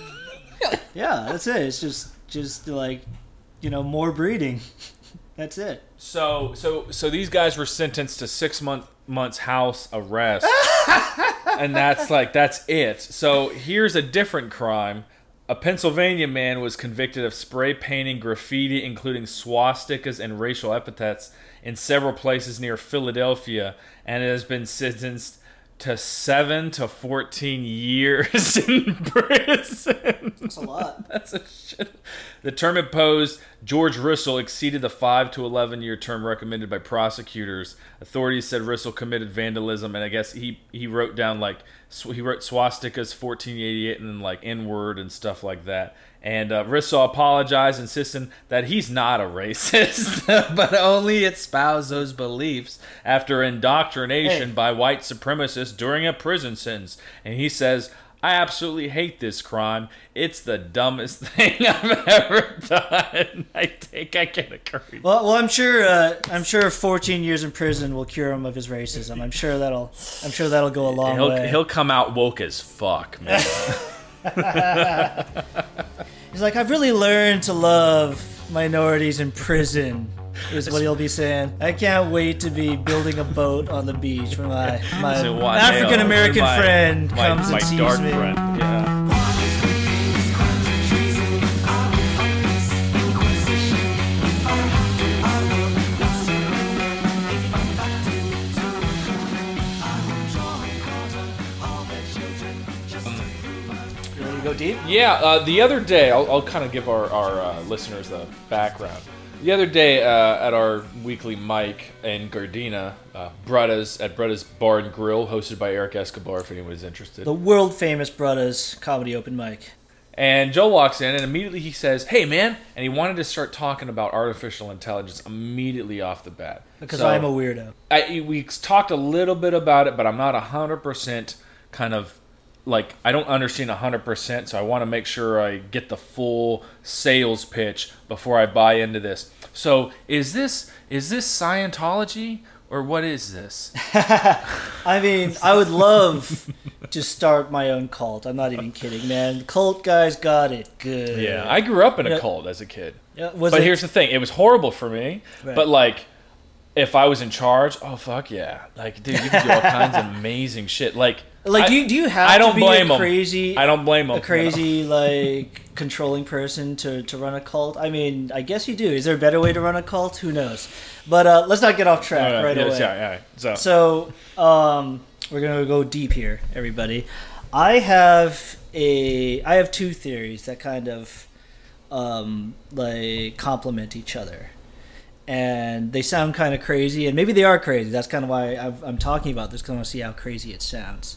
Yeah, that's it. It's just more breeding. That's it. So these guys were sentenced to 6 months house arrest, and that's it. So here's a different crime. A Pennsylvania man was convicted of spray painting graffiti, including swastikas and racial epithets, in several places near Philadelphia, and has been sentenced to 7 to 14 years in prison. That's a lot. That's a shit. The term imposed George Rissell exceeded the 5 to 11 year term recommended by prosecutors. Authorities said Rissell committed vandalism, and I guess he wrote down like he wrote swastikas 1488 and then like N-word and stuff like that. And Rissell apologized, insisting that he's not a racist, but only espoused those beliefs after indoctrination by white supremacists during a prison sentence. And he says, I absolutely hate this crime. It's the dumbest thing I've ever done. I think I can agree. Well, I'm sure 14 years in prison will cure him of his racism. I'm sure that'll go a long way. He'll come out woke as fuck, man. He's like, I've really learned to love minorities in prison, is what he'll be saying. I can't wait to be building a boat on the beach when my African American friend comes and sees me. Friend. Yeah. Go deep? Yeah, the other day, I'll kind of give our listeners the background. The other day at our weekly mic in Gardena, Brutta's Bar and Grill, hosted by Eric Escobar, if anyone's interested. The world famous Brutta's comedy open mic. And Joe walks in and immediately he says, hey man, and he wanted to start talking about artificial intelligence immediately off the bat. Because I'm a weirdo. We talked a little bit about it, but I'm not 100% kind of, like, I don't understand 100%, so I want to make sure I get the full sales pitch before I buy into this. So, is this Scientology, or what is this? I mean, I would love to start my own cult. I'm not even kidding, man. Cult guys got it good. Yeah, I grew up in a cult as a kid. Yeah, here's the thing. It was horrible for me, right. But, like, if I was in charge, oh, fuck yeah. Like, dude, you can do all kinds of amazing shit. Like, do you have to be a crazy... I don't blame them. A crazy, like, controlling person to run a cult? I mean, I guess you do. Is there a better way to run a cult? Who knows? But let's not get off track away. Yeah. So, we're going to go deep here, everybody. I have two theories that kind of, like, complement each other. And they sound kind of crazy, and maybe they are crazy. That's kind of why I'm talking about this, because I want to see how crazy it sounds.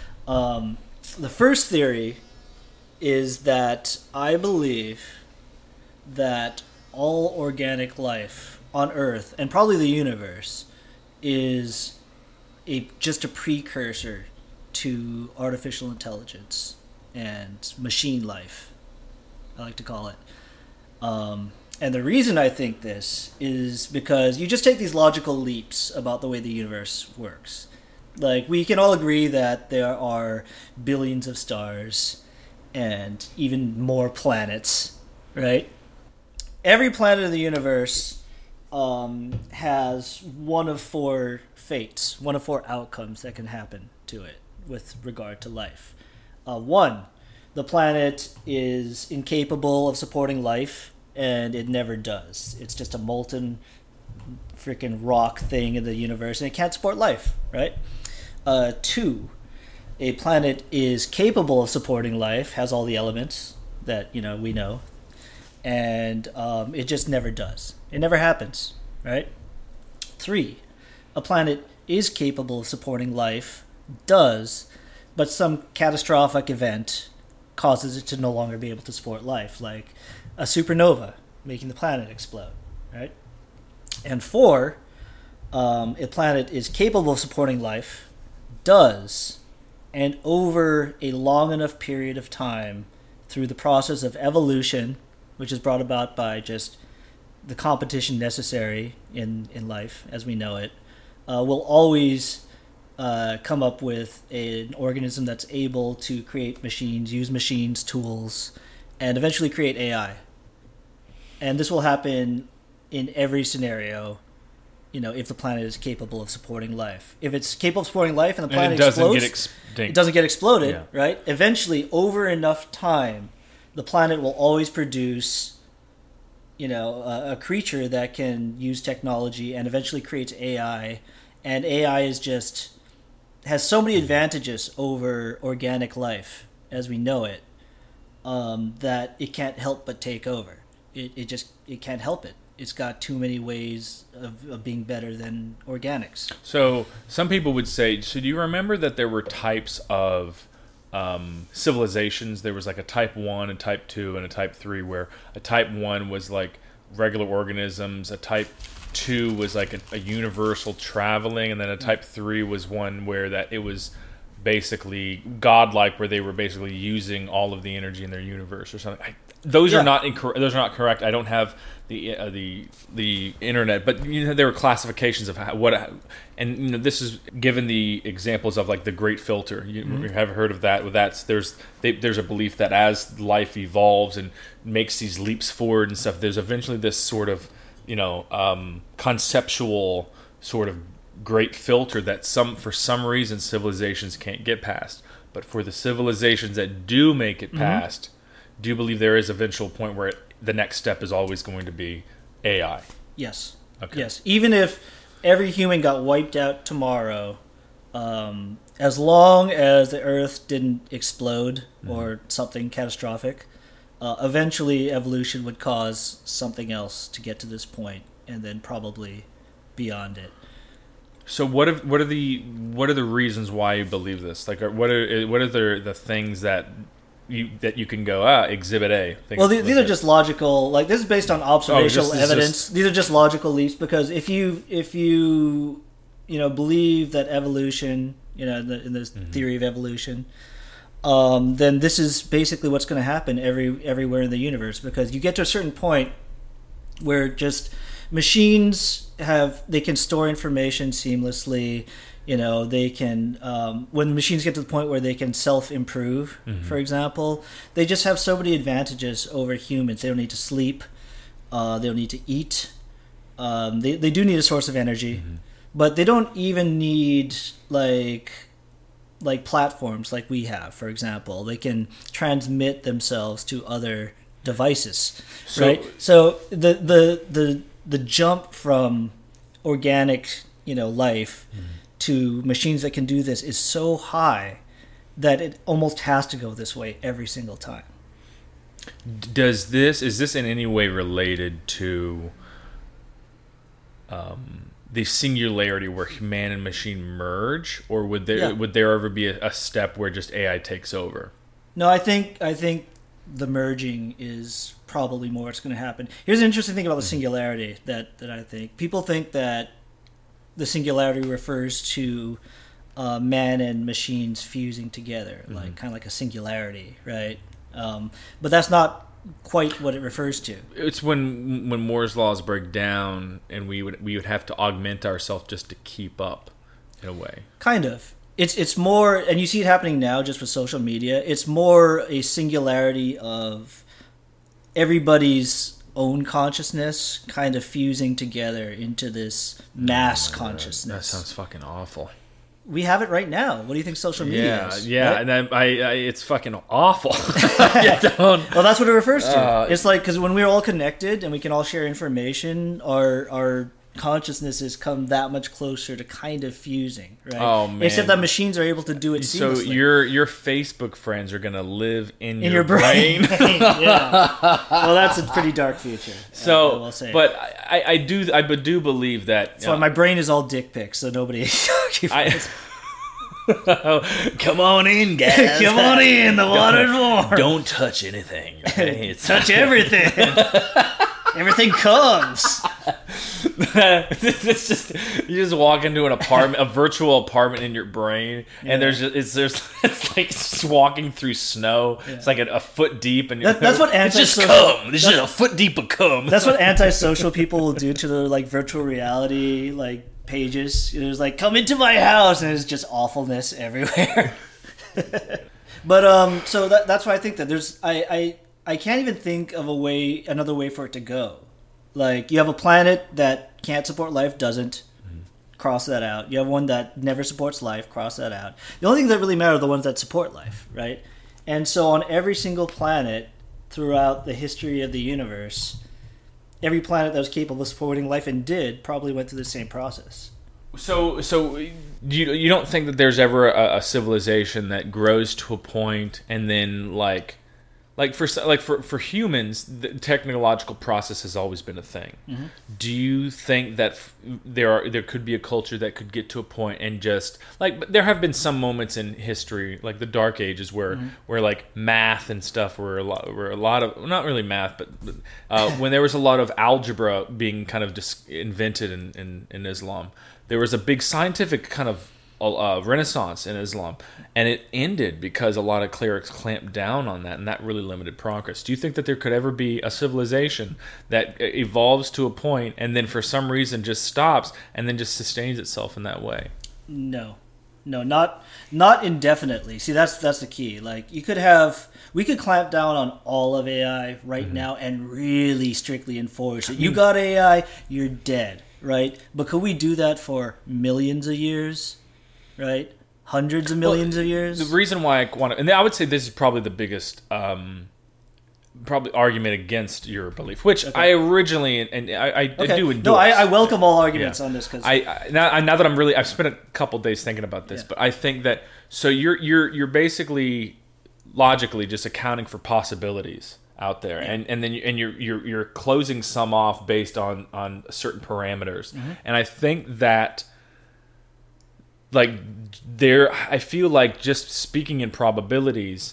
The first theory is that I believe that all organic life on Earth, and probably the universe, is just a precursor to artificial intelligence and machine life, I like to call it. And the reason I think this is because you just take these logical leaps about the way the universe works. Like, we can all agree that there are billions of stars and even more planets, right? Every planet of the universe has one of four fates, one of four outcomes that can happen to it with regard to life. One, the planet is incapable of supporting life, and it never does. It's just a molten freaking rock thing in the universe, and it can't support life, right? Two, a planet is capable of supporting life, has all the elements that, we know, and it just never does. It never happens, right? Three, a planet is capable of supporting life, does, but some catastrophic event causes it to no longer be able to support life, like a supernova making the planet explode, right? And four, a planet is capable of supporting life, does, and over a long enough period of time, through the process of evolution, which is brought about by just the competition necessary in life as we know it, will always come up with an organism that's able to create machines, use machines, tools, and eventually create AI. And this will happen in every scenario, if the planet is capable of supporting life. If it's capable of supporting life and the planet explodes, it doesn't get exploded, yeah. Right? Eventually, over enough time, the planet will always produce, a creature that can use technology and eventually creates AI. And AI has so many advantages over organic life as we know it, that it can't help but take over. it can't help it. It's got too many ways of being better than organics. So some people would say, so do you remember that there were types of civilizations? There was like a type 1, a type 2, and a type 3, where a type 1 was like regular organisms, a type 2 was like a universal traveling, and then a type 3 was one where that it was basically godlike, where they were basically using all of the energy in their universe or something. Those are not incorrect. Those are not correct. I don't have the internet, but there were classifications of and this is given the examples of like the Great Filter. You have heard of that? There's a belief that as life evolves and makes these leaps forward and stuff, there's eventually this sort of conceptual sort of Great Filter that for some reason civilizations can't get past. But for the civilizations that do make it past, do you believe there is an eventual point where the next step is always going to be AI? Yes. Okay. Yes. Even if every human got wiped out tomorrow, as long as the Earth didn't explode or something catastrophic, eventually evolution would cause something else to get to this point, and then probably beyond it. So what are the reasons why you believe this? Like, what are the things that you can go exhibit A? Well, these are just logical. Like, this is based on observational evidence. These are just logical leaps, because if you believe that evolution, in this theory of evolution, then this is basically what's going to happen everywhere in the universe, because you get to a certain point where just machines they can store information seamlessly. They can, when machines get to the point where they can self-improve, for example, they just have so many advantages over humans. They don't need to sleep. They don't need to eat. They do need a source of energy, but they don't even need like platforms like we have, for example. They can transmit themselves to other devices, right? So the jump from organic, life to machines that can do this is so high that it almost has to go this way every single time. Is this in any way related to the singularity where man and machine merge, or would there ever be a step where just AI takes over? No, I think the merging is probably more what's going to happen. Here's an interesting thing about the singularity that I think. People think that the singularity refers to man and machines fusing together, kind of like a singularity, right? But that's not quite what it refers to. It's when Moore's laws break down, and we would have to augment ourselves just to keep up, in a way. Kind of. It's more, and you see it happening now just with social media. It's more a singularity of everybody's own consciousness kind of fusing together into this mass consciousness. That sounds fucking awful. We have it right now. What do you think social media is? Yeah, right? And it's fucking awful. Well, that's what it refers to. It's like, because when we're all connected and we can all share information, our consciousnesses come that much closer to kind of fusing, right? Oh, man. Except that machines are able to do it seamlessly. So your Facebook friends are gonna live in your brain. Yeah. Well, that's a pretty dark future. So, I will say. But I do believe that. So my brain is all dick pics, so nobody. Come on in, guys. Come on in. The water's warm. Don't touch anything. Okay? Touch everything. Everything comes. It's just, you just walk into an apartment, a virtual apartment in your brain, and it's like just walking through snow. Yeah. It's like a foot deep, and that's what it's just cum. It's just a foot deep of cum. That's what antisocial people will do to their virtual reality pages. There's come into my house, and it's just awfulness everywhere. But so that's why I think that there's I can't even think of another way for it to go. You have a planet that can't support life, doesn't. Cross that out. You have one that never supports life, cross that out. The only things that really matter are the ones that support life, right? And so on every single planet throughout the history of the universe, every planet that was capable of supporting life and did probably went through the same process. So you don't think that there's ever a civilization that grows to a point and then for humans, the technological process has always been a thing. Do you think that there could be a culture that could get to a point and just but there have been some moments in history, like the Dark Ages, where like math and stuff were a lot of, not really math, but when there was a lot of algebra being kind of invented in Islam, there was a big scientific kind of renaissance in Islam, and it ended because a lot of clerics clamped down on that, and that really limited progress. Do you think that there could ever be a civilization that evolves to a point and then for some reason just stops and then just sustains itself in that way? No, not indefinitely. See, that's the key. Like, we could clamp down on all of AI right now and really strictly enforce it. You got AI, you're dead, right? But could we do that for millions of years? Right? Hundreds of millions of years? The reason why I want to... And I would say this is probably the biggest probably argument against your belief, which I originally... And I do endorse. No, I welcome all arguments on this. Cause now that I've spent a couple days thinking about this, but I think that... So you're basically logically just accounting for possibilities out there, and then you're closing some off based on certain parameters. And I think that... I feel like, just speaking in probabilities,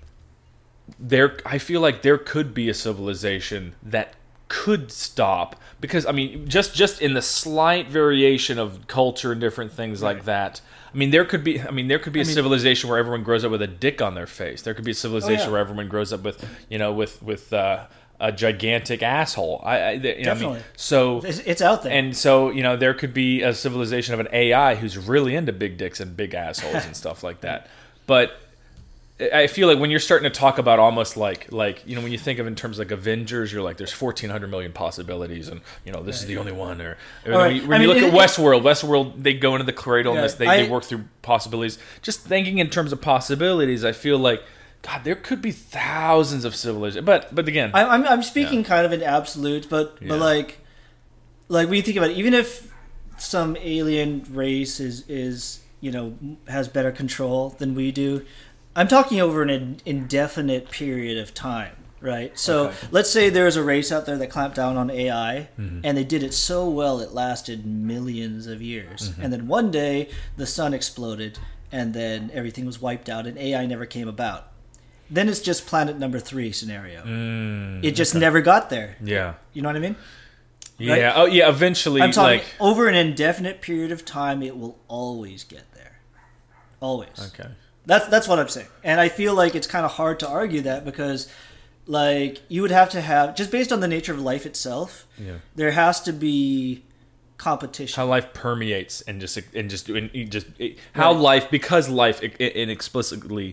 I feel like there could be a civilization that could stop, because I mean, just in the slight variation of culture and different things like that. I mean, there could be a civilization where everyone grows up with a dick on their face. There could be a civilization where everyone grows up with a gigantic asshole. Definitely. I mean, so it's out there. And so, there could be a civilization of an AI who's really into big dicks and big assholes and stuff like that. But I feel like when you're starting to talk about almost like when you think of in terms like Avengers, you're like, there's 1,400 million possibilities, and this is the only one. Or when you look at Westworld, they go into the cradle and they work through possibilities. Just thinking in terms of possibilities, I feel like, God, there could be thousands of civilizations, but again, I'm speaking kind of in absolutes, but like when you think about it, even if some alien race is has better control than we do, I'm talking over an indefinite period of time, right? So let's say there's a race out there that clamped down on AI, and they did it so well it lasted millions of years, and then one day the sun exploded, and then everything was wiped out, and AI never came about. Then it's just planet number 3 scenario. It just never got there. Yeah. You know what I mean? Yeah. Right? Oh, yeah. Eventually, I'm talking over an indefinite period of time, it will always get there. Always. Okay. That's what I'm saying. And I feel like it's kind of hard to argue that, because you would have to have, just based on the nature of life itself, there has to be competition. How life permeates how life, because life inexplicably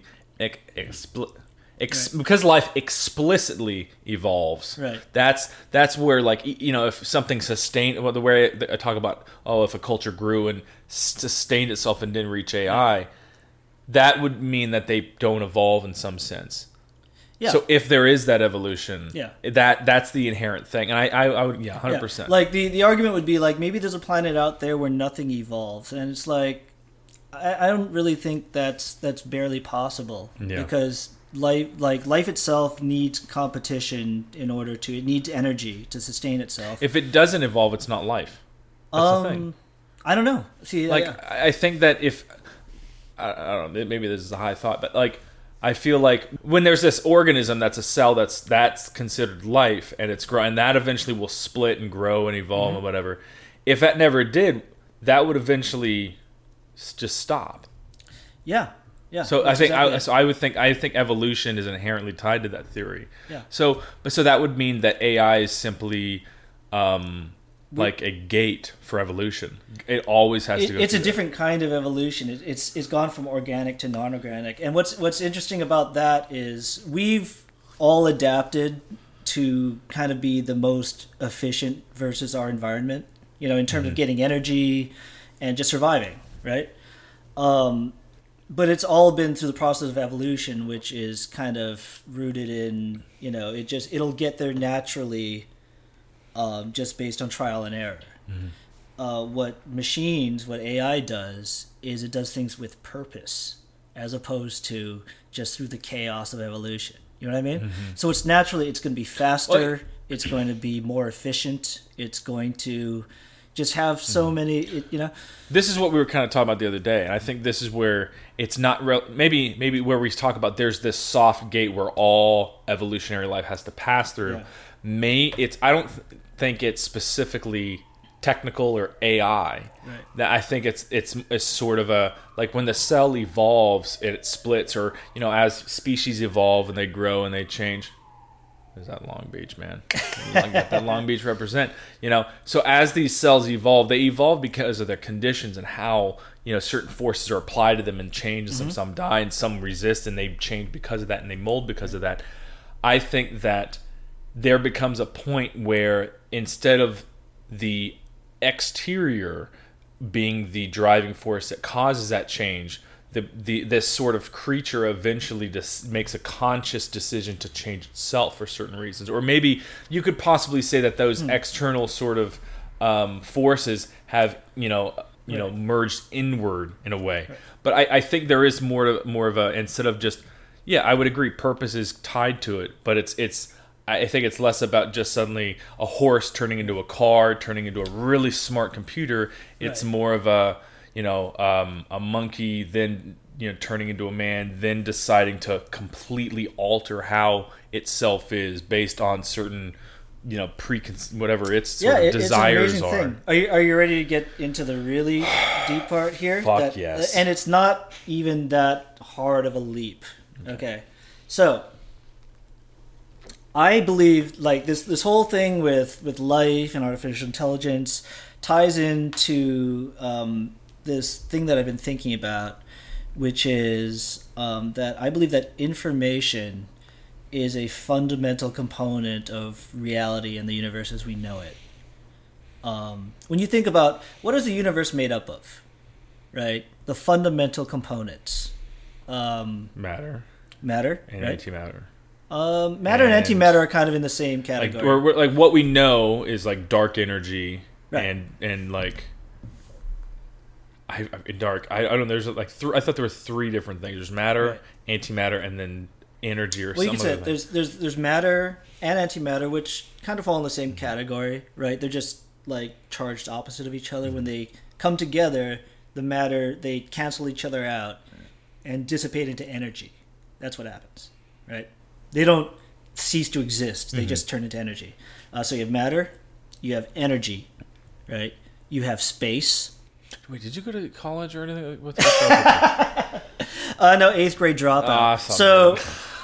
because life explicitly evolves. Right. That's where, if something sustained, the way I talk about, if a culture grew and sustained itself and didn't reach AI, that would mean that they don't evolve in some sense. Yeah. So if there is that evolution, that's the inherent thing, and I would 100%. Yeah. Like the argument would be like, maybe there's a planet out there where nothing evolves, and it's like, I don't really think that's barely possible, because life itself needs competition it needs energy to sustain itself. If it doesn't evolve, it's not life. That's the thing. I don't know. See, I think that if I don't know, maybe this is a high thought, but I feel like when there's this organism that's a cell that's considered life, and it's growing, that eventually will split and grow and evolve and whatever. If that never did, that would eventually just stop. Yeah. So I think I think evolution is inherently tied to that theory. Yeah. So that would mean that AI is simply like a gate for evolution. It always has to go. It's a different kind of evolution. It's gone from organic to non-organic. And what's interesting about that is we've all adapted to kind of be the most efficient versus our environment, in terms of getting energy and just surviving, right? But it's all been through the process of evolution, which is kind of rooted in, it'll get there naturally, just based on trial and error. What AI does is it does things with purpose, as opposed to just through the chaos of evolution. You know what I mean? So it's going to be faster. It's going to be more efficient. It's going to just have so many, This is what we were kind of talking about the other day, and I think this is where it's not maybe where we talk about there's this soft gate where all evolutionary life has to pass through. Yeah. I don't think it's specifically technical or AI. Right. That I think it's sort of a like when the cell evolves, it splits, or as species evolve and they grow and they change. There's that Long Beach, man. Let that Long Beach represent. So as these cells evolve, they evolve because of their conditions and how certain forces are applied to them and change. Some die and some resist, and they change because of that, and they mold because of that. I think that there becomes a point where instead of the exterior being the driving force that causes that change, this sort of creature eventually makes a conscious decision to change itself for certain reasons. Or maybe you could possibly say that those external sort of forces have merged inward in a way. Right. But I think there is more of a, instead of just, I would agree, purpose is tied to it, but I think it's less about just suddenly a horse turning into a car, turning into a really smart computer. It's more of a a monkey then turning into a man, then deciding to completely alter how itself is based on certain whatever its sort of desires it's an are. amazing thing. Are you ready to get into the really deep part here? Fuck yes. And it's not even that hard of a leap. Okay. So I believe like this whole thing with life and artificial intelligence ties into this thing that I've been thinking about, which is that I believe that information is a fundamental component of reality and the universe as we know it. When you think about what is the universe made up of, right? The fundamental components. Matter. And right? Antimatter. Matter and antimatter are kind of in the same category. Like what we know is like dark energy, right. and like dark. I don't know. There's like I thought there were three different things. There's matter, antimatter, and then energy or something. Well, you can say there's matter and antimatter, which kind of fall in the same category, right? They're just like charged opposite of each other. When they come together, the matter, they cancel each other out and dissipate into energy. That's what happens, right? They don't cease to exist. They just turn into energy. So you have matter, you have energy, right? You have space. Wait, did you go to college or anything with that? No, 8th grade dropout. So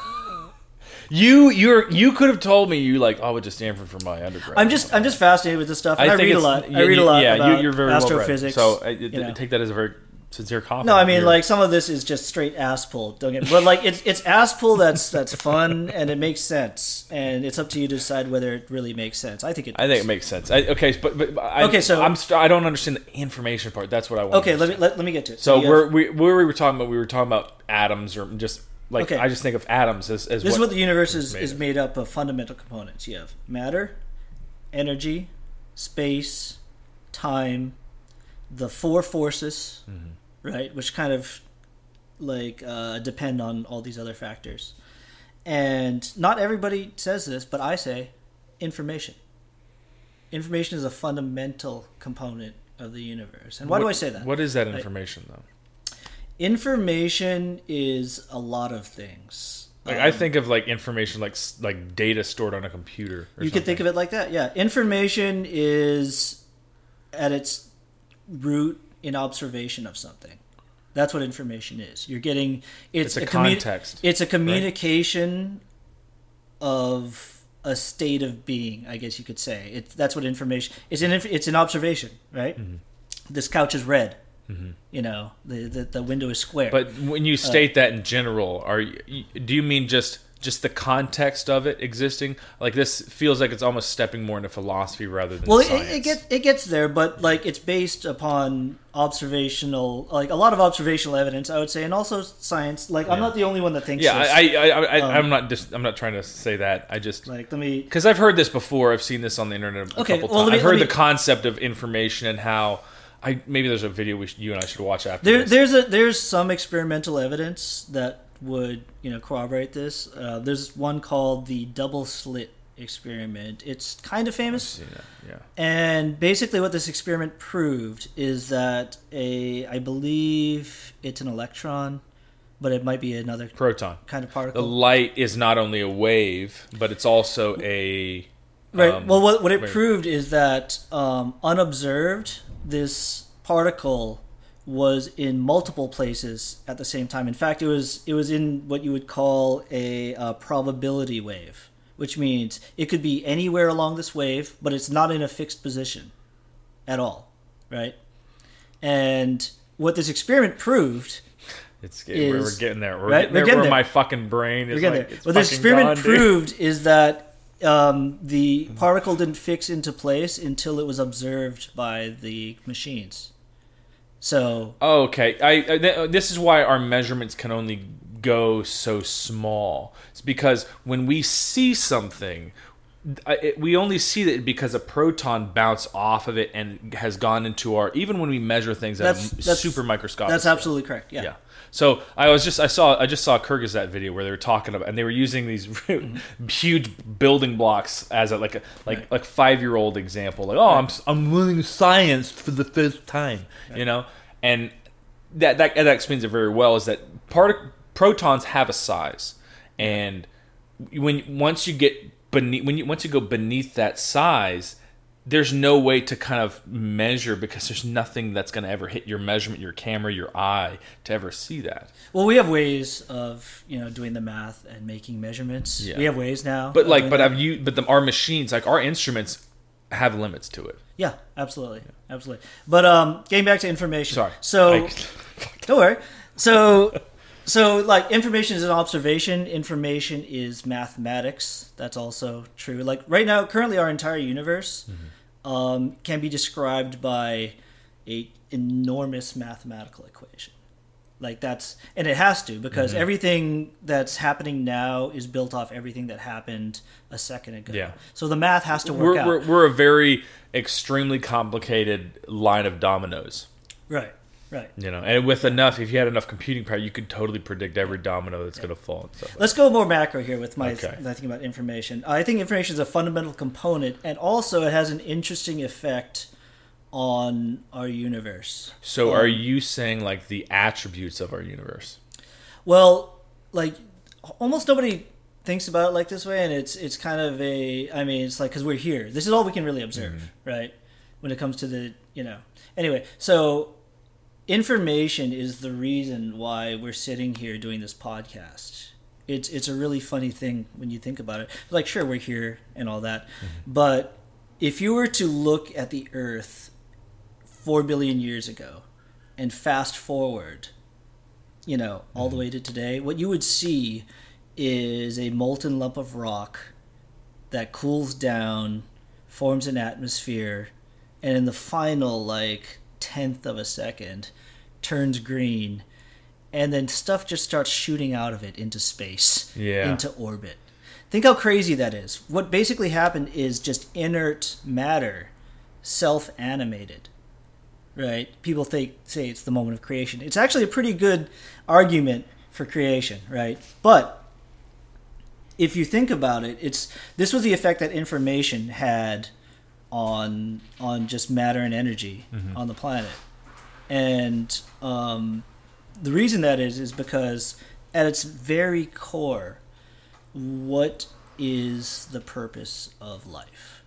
you could have told me you went to Stanford for my undergrad. I'm just fascinated with this stuff. And I read a lot. I read a lot about you're very astrophysics. Well read. So I take that as a very sincere compliment. No, I mean like some of this is just straight ass pull. Don't get me, but like it's ass pull that's fun and it makes sense, and it's up to you to decide whether it really makes sense. I think it does. I think it makes sense. I don't understand the information part. That's what I want. Okay, let me get to it. So we were talking about atoms, or just like I just think of atoms as this is what the universe is made up of. Fundamental components. You have matter, energy, space, time, the four forces, right, which kind of like depend on all these other factors. And not everybody says this, but I say information. Information is a fundamental component of the universe. And why do I say that? What is that information, though? Information is a lot of things. Like I think of like information like data stored on a computer. You could think of it like that, yeah. Information is at its root in observation of something. That's what information is. You're getting it's a context. It's a communication of a state of being, I guess you could say. That's what information. It's an observation, right? Mm-hmm. This couch is red. Mm-hmm. The window is square. But when you state that in general, do you mean just the context of it existing? Like this feels like it's almost stepping more into philosophy rather than science. It gets there, but like it's based upon observational, like a lot of observational evidence, I would say, and also science. Like I'm not the only one that thinks. Yeah, this. I'm not trying to say that. I just like because I've heard this before. I've seen this on the internet a couple times. I've heard the concept of information and how. Maybe there's a video you and I should watch after this. There's some experimental evidence that would corroborate this. There's one called the double slit experiment. It's kind of famous. I've seen that, yeah. And basically what this experiment proved is that I believe it's an electron, but it might be another Proton. kind of The particle. light is not only a wave, but it's also a... Right. Well, what it wave. proved is that unobserved, this particle was in multiple places at the same time. In fact, it was in what you would call a probability wave, which means it could be anywhere along this wave, but it's not in a fixed position at all, right? And what this experiment proved we're getting there. We're right? getting there We're getting where there. my fucking brain is We're getting like, there. it's What this fucking experiment gone, dude. proved is that the particle didn't fix into place until it was observed by the machines. So Oh, okay. This is why our measurements can only go so small. It's because when we see something, we only see that because a proton bounced off of it and has gone into our... Even when we measure things at a super microscopic that's scale. absolutely correct. Yeah. Yeah. So I just saw a Kyrgyzstat video where they were talking about, and they were using these huge building blocks as like 5-year-old example. Like, oh, I'm learning science for the first time, and that explains it very well. Is that protons have a size, and once you go beneath that size, there's no way to kind of measure, because there's nothing that's going to ever hit your measurement, your camera, your eye, to ever see that. Well, we have ways of doing the math and making measurements. Yeah. We have ways now. But our machines, like our instruments, have limits to it. Yeah, absolutely, absolutely. But getting back to information. Sorry. So don't worry. So like information is an observation. Information is mathematics. That's also true. Like right now, currently, our entire universe can be described by a enormous mathematical equation. Like and it has to, because everything that's happening now is built off everything that happened a second ago. Yeah. So the math has to work out. We're a very extremely complicated line of dominoes. Right. Right. And with enough, if you had enough computing power, you could totally predict every domino that's going to fall and stuff. Let's go more macro here with my Okay. thing about information. I think information is a fundamental component, and also it has an interesting effect on our universe. So are you saying like the attributes of our universe? Well, like almost nobody thinks about it like this way, and it's kind of it's like because we're here. This is all we can really observe, right? When it comes to the Anyway, so information is the reason why we're sitting here doing this podcast. It's a really funny thing when you think about it. Like, sure, we're here and all that, but if you were to look at the Earth 4 billion years ago and fast forward, all the way to today, what you would see is a molten lump of rock that cools down, forms an atmosphere, and in the final tenth of a second turns green, and then stuff just starts shooting out of it into space, into orbit. Think how crazy that is. What basically happened is just inert matter self-animated, right? People say it's the moment of creation. It's actually a pretty good argument for creation, right? But if you think about it, this was the effect that information had on just matter and energy on the planet. And the reason that is because at its very core, what is the purpose of life?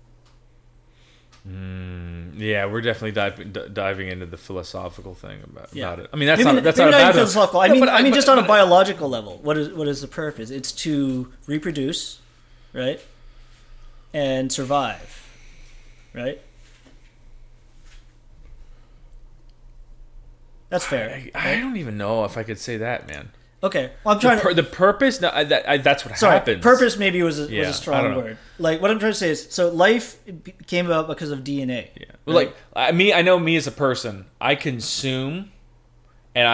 Yeah, we're definitely diving into the philosophical thing about it. I mean, Maybe not a not bad philosophical. No, I mean, just on a biological level. What is the purpose? It's to reproduce, right, and survive, right? That's fair. I don't even know if I could say that, man. Okay, well, I'm trying the purpose. No, that's what happens. Purpose maybe was a I strong don't know. word. Like what I'm trying to say is, so life came about because of DNA. Yeah. Well, right? I know me as a person. I consume, and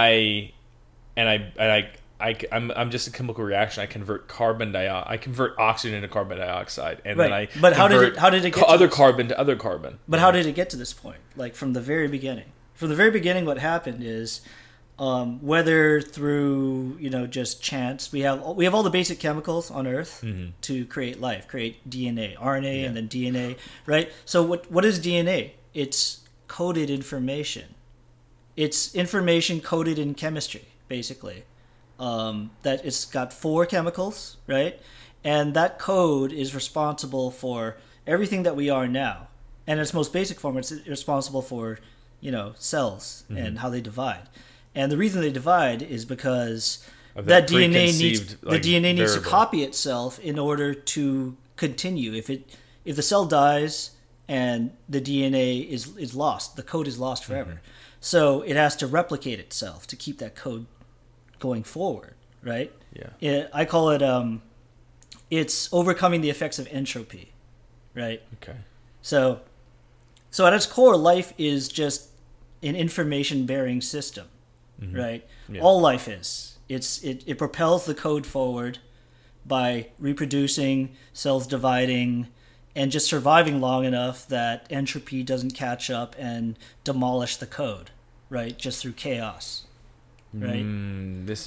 I'm just a chemical reaction. I convert I convert oxygen into carbon dioxide, and then I. But how did it get other to carbon to other carbon? But how did it get to this point? Like from the very beginning. From the very beginning, what happened is Whether through just chance, we have all the basic chemicals on Earth to create life, create DNA, RNA, and then DNA, right? So what is DNA? It's coded information. It's information coded in chemistry, basically. That it's got 4 chemicals, right? And that code is responsible for everything that we are now. And in its most basic form, it's responsible for cells and how they divide. And the reason they divide is because that DNA needs to copy itself in order to continue. If the cell dies and the DNA is lost, the code is lost forever. So it has to replicate itself to keep that code going forward, right? Yeah. I call it it's overcoming the effects of entropy, right? Okay. So at its core, life is just an information-bearing system. Right? Yeah. All life is. It propels the code forward by reproducing, cells dividing, and just surviving long enough that entropy doesn't catch up and demolish the code, right? Just through chaos. Right? This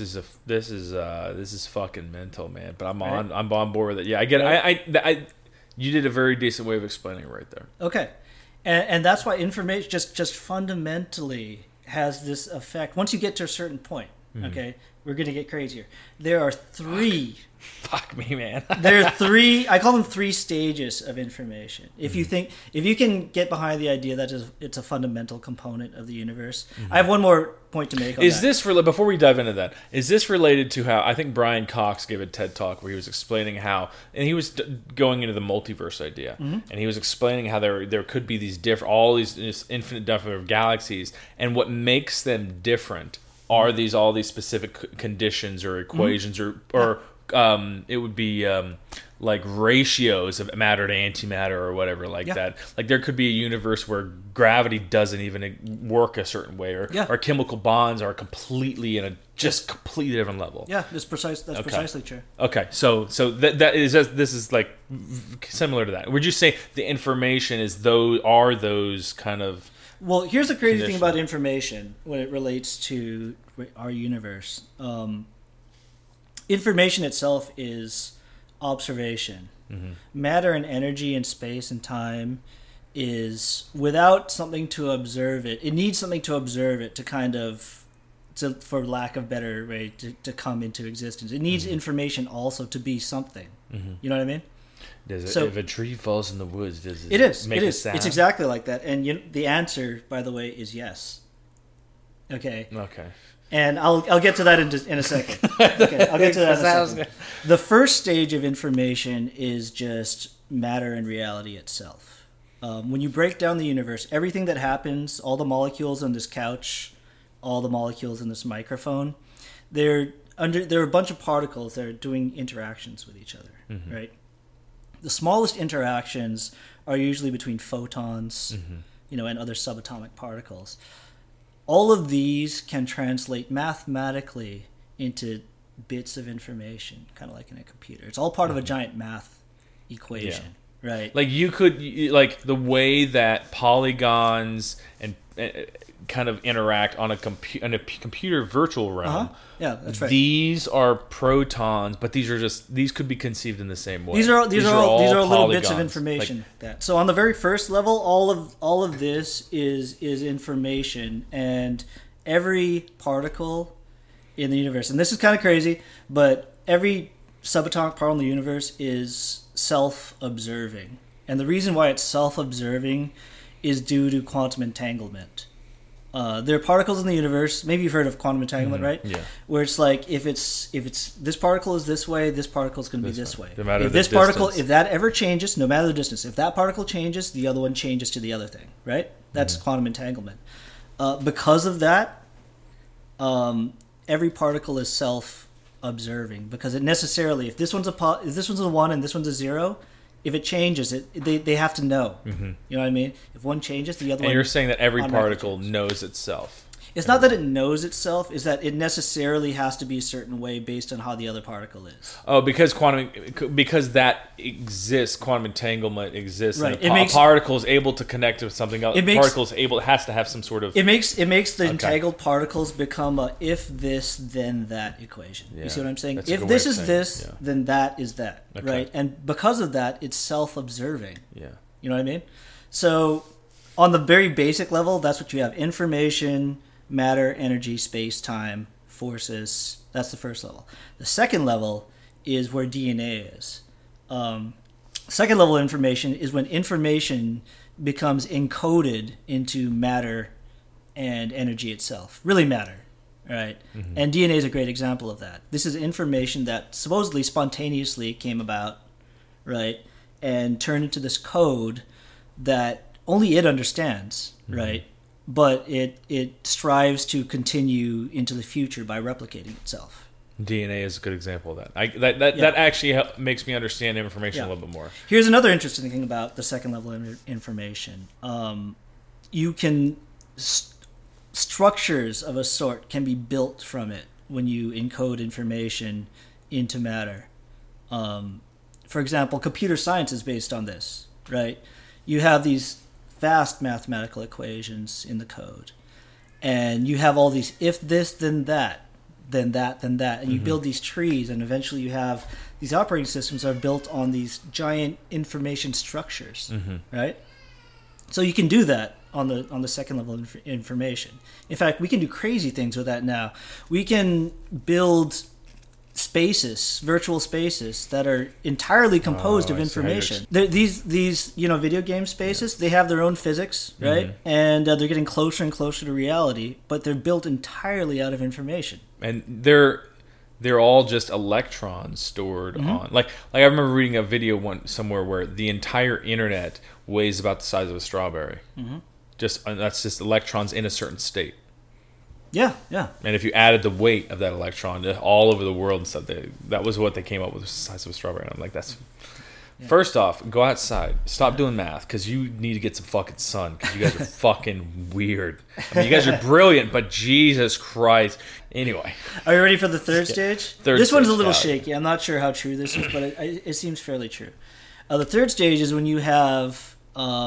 is fucking mental, man. But I'm on board with it. Yeah, I get it. I you did a very decent way of explaining it right there. Okay. And that's why information just fundamentally has this effect. Once you get to a certain point, okay, we're going to get crazier. There are 3. Fuck me, man. There are 3. I call them 3 stages of information. If you can get behind the idea that it's a fundamental component of the universe. I have one more point to make on that. Before we dive into that, is this related to how I think Brian Cox gave a TED Talk where he was explaining how, and he was going into the multiverse idea, and he was explaining how there could be these this infinite number of galaxies, and what makes them different are all these specific conditions or equations or it would be like ratios of matter to antimatter or whatever that. Like there could be a universe where gravity doesn't even work a certain way, or chemical bonds are completely in a completely different level. Yeah, that's precisely true. Okay, so that is this is like similar to that. Would you say the information is those kind of? Well, here's the crazy thing about information when it relates to our universe. Information itself is observation. Matter and energy and space and time is without something to observe it. It needs something to observe it for lack of better way, to come into existence. It needs information also to be something. You know what I mean? If a tree falls in the woods, does it make a sound? It's exactly like that. And the answer, by the way, is yes. Okay. And I'll get to that in a second. Okay, I'll get to that in a second. The first stage of information is just matter and reality itself. When you break down the universe, everything that happens, all the molecules on this couch, all the molecules in this microphone, there are a bunch of particles that are doing interactions with each other, right? The smallest interactions are usually between photons, and other subatomic particles. All of these can translate mathematically into bits of information, kind of like in a computer. It's all part of a giant math equation, right? Like you could, like the way that polygons and kind of interact on in a computer virtual realm. Yeah, that's right. These are protons, but these could be conceived in the same way. These are all little bits of information. So on the very first level, all of this is information, and every particle in the universe, and this is kind of crazy, but every subatomic particle in the universe is self-observing, and the reason why it's self-observing is due to quantum entanglement. There are particles in the universe. Maybe you've heard of quantum entanglement, right? Yeah. Where it's like if it's this particle is this way, this particle is going to be this way. No matter if this particle, if that ever changes, no matter the distance, if that particle changes, the other one changes to the other thing, right? That's quantum entanglement. Because of that, every particle is self-observing because it necessarily, if this one's a 1 and this one's a 0. If it changes, they have to know. You know what I mean? If one changes, the other one... And you're saying that every particle knows itself. It's not that it knows itself; is that it necessarily has to be a certain way based on how the other particle is. Oh, because that exists, quantum entanglement exists. Right. And a particle is able to connect to something else. It has to have some sort of. It makes the entangled particles become a if this then that equation. Yeah. You see what I'm saying? If this is this, then that is that. Okay. Right. And because of that, it's self-observing. Yeah. You know what I mean? So, on the very basic level, that's what you have: information, matter, energy, space, time, forces. That's the first level. The second level is where DNA is. Second level information is when information becomes encoded into matter and energy itself. Really matter, right? Mm-hmm. And DNA is a great example of that. This is information that supposedly spontaneously came about, right? And turned into this code that only it understands, mm-hmm. right? But it strives to continue into the future by replicating itself. DNA is a good example of that. That actually makes me understand information a little bit more. Here's another interesting thing about the second level of information. You can structures of a sort can be built from it when you encode information into matter. For examul, computer science is based on this, right? You have these vast mathematical equations in the code, and you have all these if this then that, then that, then that, and you mm-hmm. build these trees, and eventually you have these operating systems that are built on these giant information structures, mm-hmm. right? So you can do that on the second level of information. In fact, we can do crazy things with that now. We can build spaces, virtual spaces that are entirely composed of information. These video game spaces, they have their own physics, right? Mm-hmm. And they're getting closer and closer to reality, but they're built entirely out of information. And they're all just electrons stored mm-hmm. on. Like I remember reading a video somewhere where the entire internet weighs about the size of a strawberry. Mm-hmm. That's just electrons in a certain state. Yeah, yeah. And if you added the weight of that electron all over the world and stuff, that was what they came up with, the size of a strawberry. And I'm like, that's... Yeah. First off, go outside. Stop doing math, because you need to get some fucking sun, because you guys are fucking weird. I mean, you guys are brilliant, but Jesus Christ. Anyway. Are you ready for the third stage? This one's a little shaky. I'm not sure how true this is, but it seems fairly true. The third stage is when you have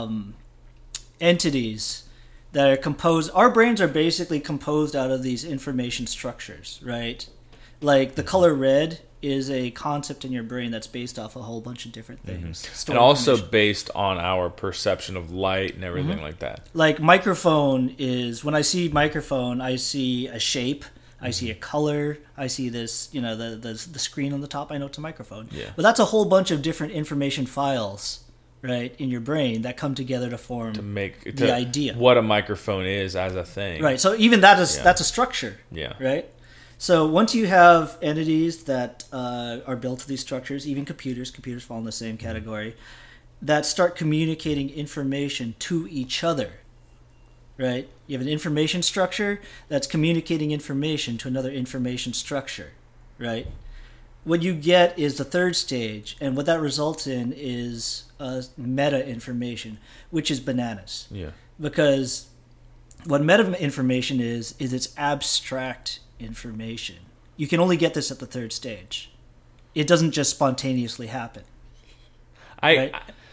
entities that are composed. Our brains are basically composed out of these information structures, right? Like the color red is a concept in your brain that's based off a whole bunch of different things. Mm-hmm. And also based on our perception of light and everything mm-hmm. like that. Like microphone is, when I see microphone, I see a shape, I see a color, I see this, the screen on the top, I know it's a microphone. Yeah. But that's a whole bunch of different information files, right, in your brain that come together to form the idea. What a microphone is as a thing. Right, so even that's a structure. Yeah. Right? So once you have entities that are built to these structures, even computers fall in the same category, that start communicating information to each other, right? You have an information structure that's communicating information to another information structure, right? What you get is the third stage, and what that results in is meta information, which is bananas. Yeah. Because what meta information is it's abstract information. You can only get this at the third stage. It doesn't just spontaneously happen. I'm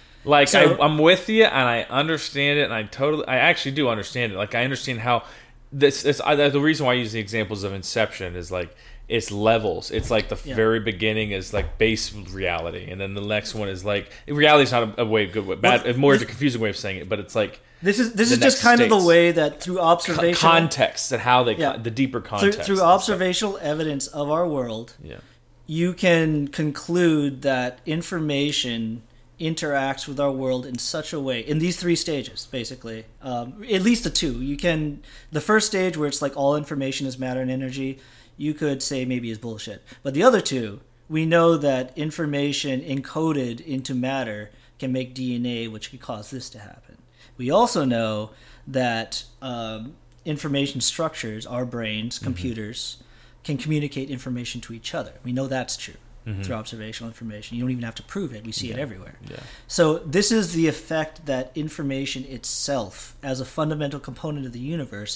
with you, and I understand it, and I actually do understand it. Like, I understand how the reason why I use the examples of Inception is like, it's levels. It's like the very beginning is like base reality, and then the next one is like, reality is not a way good, bad. It's more of a confusing way of saying it, but it's like this is just kind of the way that through observation, context, and how they the deeper context through observational evidence of our world, you can conclude that information interacts with our world in such a way in these three stages, basically. At least the two. The first stage where it's like all information is matter and energy, you could say maybe is bullshit. But the other two, we know that information encoded into matter can make DNA, which could cause this to happen. We also know that information structures, our brains, computers, can communicate information to each other. We know that's true through observational information. You don't even have to prove it. We see it everywhere. Yeah. So this is the effect that information itself, as a fundamental component of the universe,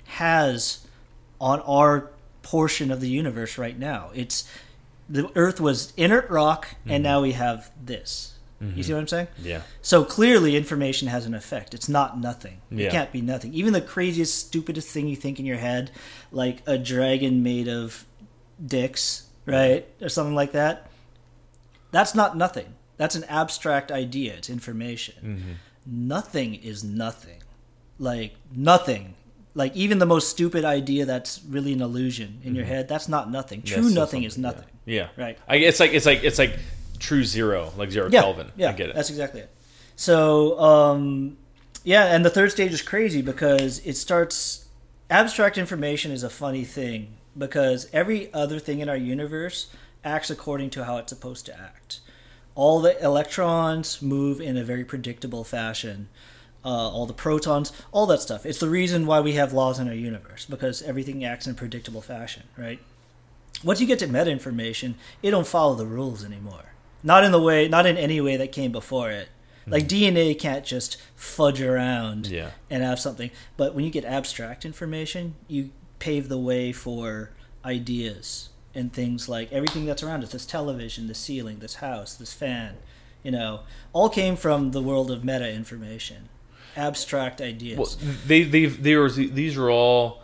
has on our portion of the universe right now. It's the Earth was inert rock, and now we have this. You see what I'm saying? Yeah. So clearly, information has an effect. It's not nothing. Yeah. It can't be nothing. Even the craziest, stupidest thing you think in your head, like a dragon made of dicks, right, or something like that. That's not nothing. That's an abstract idea. It's information. Nothing is nothing. Like nothing. Like even the most stupid idea that's really an illusion in your head. That's not nothing. True nothing is nothing. Yeah. Right. It's like true zero, like zero Kelvin. Yeah, I get it. That's exactly it. So, and the third stage is crazy because it starts. Abstract information is a funny thing because every other thing in our universe acts according to how it's supposed to act. All the electrons move in a very predictable fashion. All the protons, all that stuff. It's the reason why we have laws in our universe because everything acts in a predictable fashion, right? Once you get to meta information, it don't follow the rules anymore. Not in any way that came before it. Like DNA can't just fudge around and have something. But when you get abstract information, you pave the way for ideas and things like everything that's around us. This television, this ceiling, this house, this fan, all came from the world of meta information. Abstract ideas. Well, these are all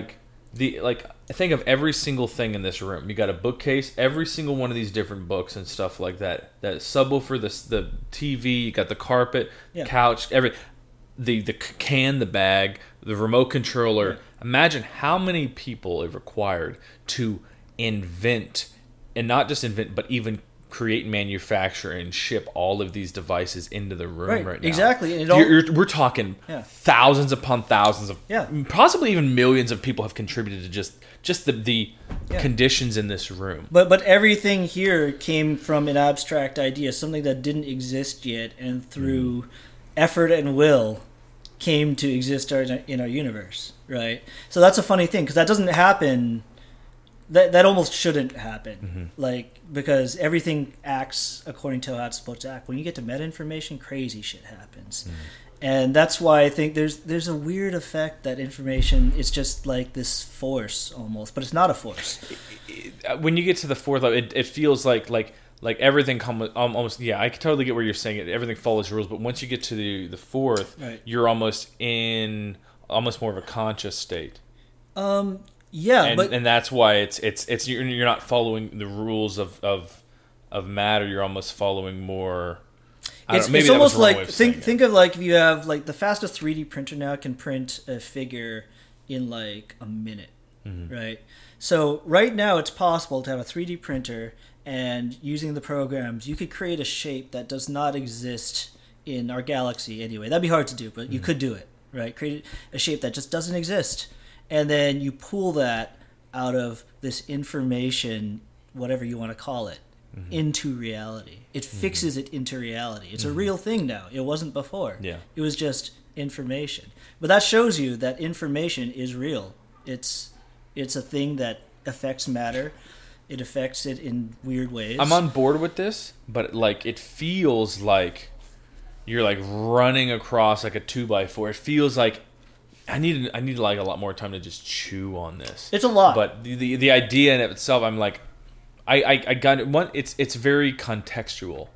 I think of every single thing in this room. You got a bookcase, every single one of these different books and stuff like that. That subwoofer, the TV, you got the carpet, couch, the can, the bag, the remote controller. Yeah. Imagine how many people it required to invent, and not just invent, but even create, manufacture, and ship all of these devices into the room right now. Exactly. We're talking thousands upon thousands of, possibly even millions of people have contributed to just the conditions in this room. But everything here came from an abstract idea, something that didn't exist yet, and through effort and will came to exist in our universe, right? So that's a funny thing because that doesn't happen. That almost shouldn't happen, because everything acts according to how it's supposed to act. When you get to meta information, crazy shit happens, and that's why I think there's a weird effect that information is just like this force almost, but it's not a force. When you get to the fourth level, it feels like everything almost. Yeah, I can totally get where you're saying it. Everything follows rules, but once you get to the fourth, you're almost in more of a conscious state. Yeah, and that's why it's you're not following the rules of matter. You're almost following more. It's almost like think of like if you have like the fastest 3D printer now can print a figure in like a minute, right? So right now it's possible to have a 3D printer and using the programs you could create a shape that does not exist in our galaxy anyway. That'd be hard to do, but you could do it, right? Create a shape that just doesn't exist. And then you pull that out of this information, whatever you want to call it, into reality. It fixes it into reality. It's a real thing now. It wasn't before. Yeah. It was just information. But that shows you that information is real. It's a thing that affects matter. It affects it in weird ways. I'm on board with this, but it feels like you're like running across like a 2x4. It feels like I need like a lot more time to just chew on this. It's a lot, but the idea in itself, I'm like, I got it. One, it's very contextual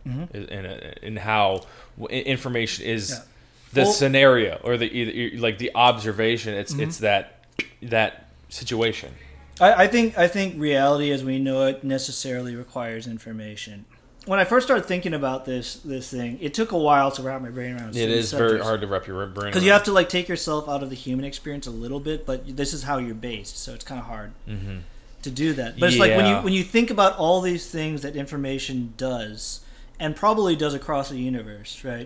in how information is the scenario or the observation. It's that situation. I think reality as we know it necessarily requires information. When I first started thinking about this thing, it took a while to wrap my brain around. It is very hard to wrap your brain around. Because you have to take yourself out of the human experience a little bit, but this is how you're based, so it's kind of hard to do that. But it's like when you think about all these things that information does, and probably does across the universe, right?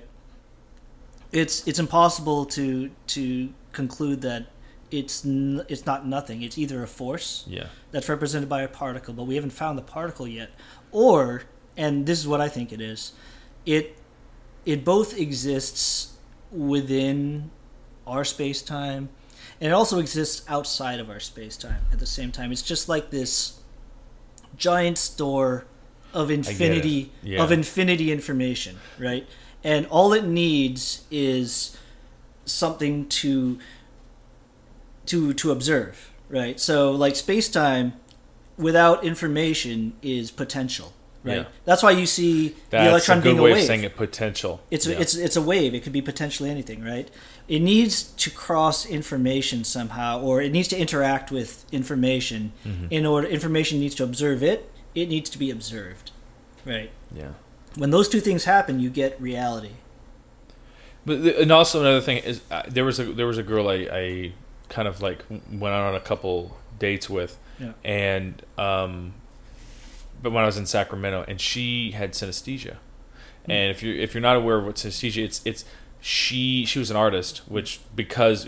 It's impossible to conclude that it's not nothing. It's either a force that's represented by a particle, but we haven't found the particle yet, or, and this is what I think it is, it both exists within our space-time, and it also exists outside of our space-time at the same time. It's just like this giant store of infinity information, right? And all it needs is something to to observe, right? So like space-time without information is potential, right? Yeah. That's why you see That's the electron a good being a way wave. of saying it. Potential. It's a wave. It could be potentially anything, right? It needs to cross information somehow, or it needs to interact with information. In order, information needs to observe it. It needs to be observed, right? Yeah. When those two things happen, you get reality. But and also another thing is there was a girl I kind of like went on a couple dates with, and but when I was in Sacramento, and she had synesthesia, and if you're not aware of what synesthesia, it's she was an artist, because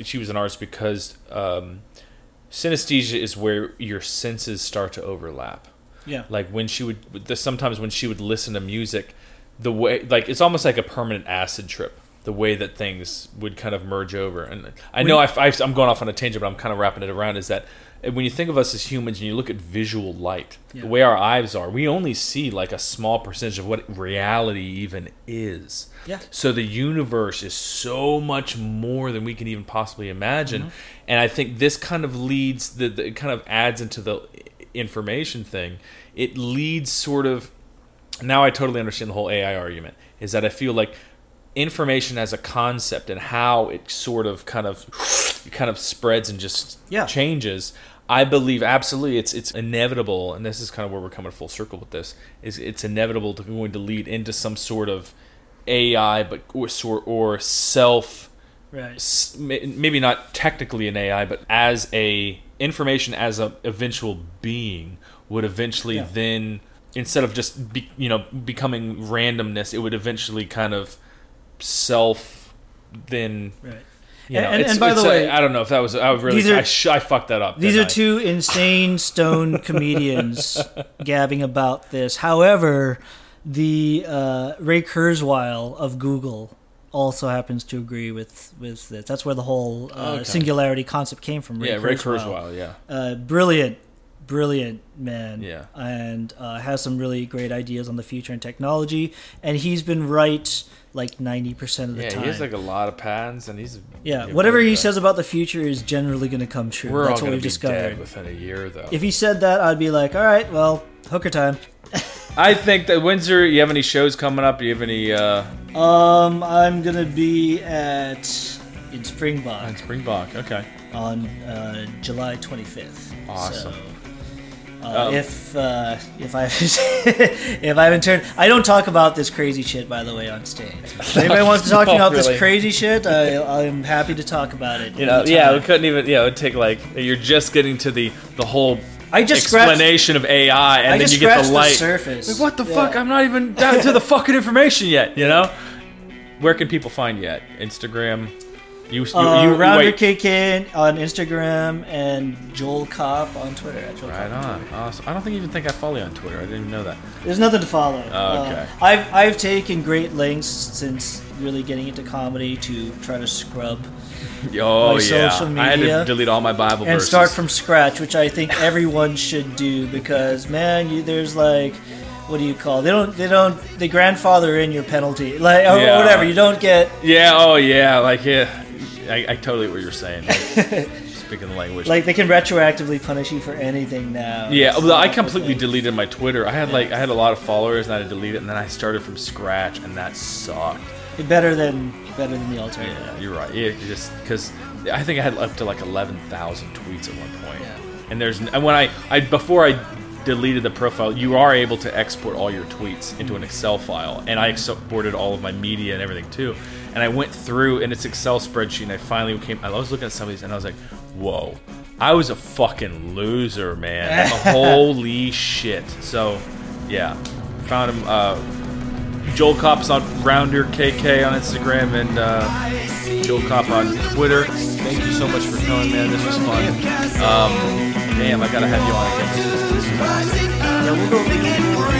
synesthesia is where your senses start to overlap. Yeah. Like when sometimes when she would listen to music, the way, like, it's almost like a permanent acid trip, the way that things would kind of merge over. And I know I'm going off on a tangent, but I'm kind of wrapping it around, is that when you think of us as humans and you look at visual light, the way our eyes are, we only see like a small percentage of what reality even is. Yeah. So the universe is so much more than we can even possibly imagine. And I think this kind of leads, it kind of adds into the information thing. It leads sort of, now I totally understand the whole AI argument, is that I feel like information as a concept and how it sort of kind of spreads and just changes. I believe absolutely it's inevitable, and this is kind of where we're coming full circle with this, is it's inevitable to going to lead into some sort of AI, or self, right? Maybe not technically an AI, but as a information as a eventual being would eventually then, instead of just becoming randomness, it would eventually kind of self then. Right. And by the way, I don't know if that was. I fucked that up. These are two insane stone comedians gabbing about this. However, the Ray Kurzweil of Google also happens to agree with this. That's where the whole singularity concept came from. Ray Kurzweil. Brilliant man. Yeah. And has some really great ideas on the future and technology. And he's been right like 90% of the time. Yeah, he has like a lot of patents, and he's whatever he says about the future is generally going to come true. We're That's all what going we've to be dead discovered. within a year, though. If he said that, I'd be like, all right, well, hooker time. I think that Windsor. You have any shows coming up? Do you have any? I'm gonna be in Springbok. In Springbok, okay. On July 25th. Awesome. So, if I if I haven't turned, I don't talk about this crazy shit, by the way, on stage. If anybody wants to talk about this crazy shit, I'm happy to talk about it. We couldn't even. Yeah, it would take like, you're just getting to the whole explanation of AI, and then you get the light. Surface. Like, what the fuck? I'm not even down to the fucking information yet. You know? Where can people find you at? Instagram. Rounder KK on Instagram, and Joel Kopp on Twitter. Right on. Awesome. I don't even think I follow you on Twitter. I didn't even know that. There's nothing to follow. Oh, okay. I've taken great lengths since really getting into comedy to try to scrub my social media. I had to delete all my Bible and verses. start from scratch, which I think everyone should do, because there's like, what do you call it? They grandfather in your penalty, like, or whatever. You don't get. I totally get what you're saying. Like, speaking the language. Like, they can retroactively punish you for anything now. Yeah, well, I completely deleted my Twitter. I had a lot of followers, and I had to delete it, and then I started from scratch, and that sucked. Better than the alternative. Yeah, you're right. Yeah, just because I think I had up to like 11,000 tweets at one point. Yeah. And when before I deleted the profile, you are able to export all your tweets into an Excel file, and I exported all of my media and everything too. And I went through in its Excel spreadsheet, and I was looking at some of these, and I was like, whoa, I was a fucking loser, man. Holy shit. So, yeah, found him. Joel Kopp's on Rounder KK on Instagram, and Joel Kopp on Twitter. Thank you so much for coming, man. This was fun. Damn, I gotta have you on again. Yeah, we'll go.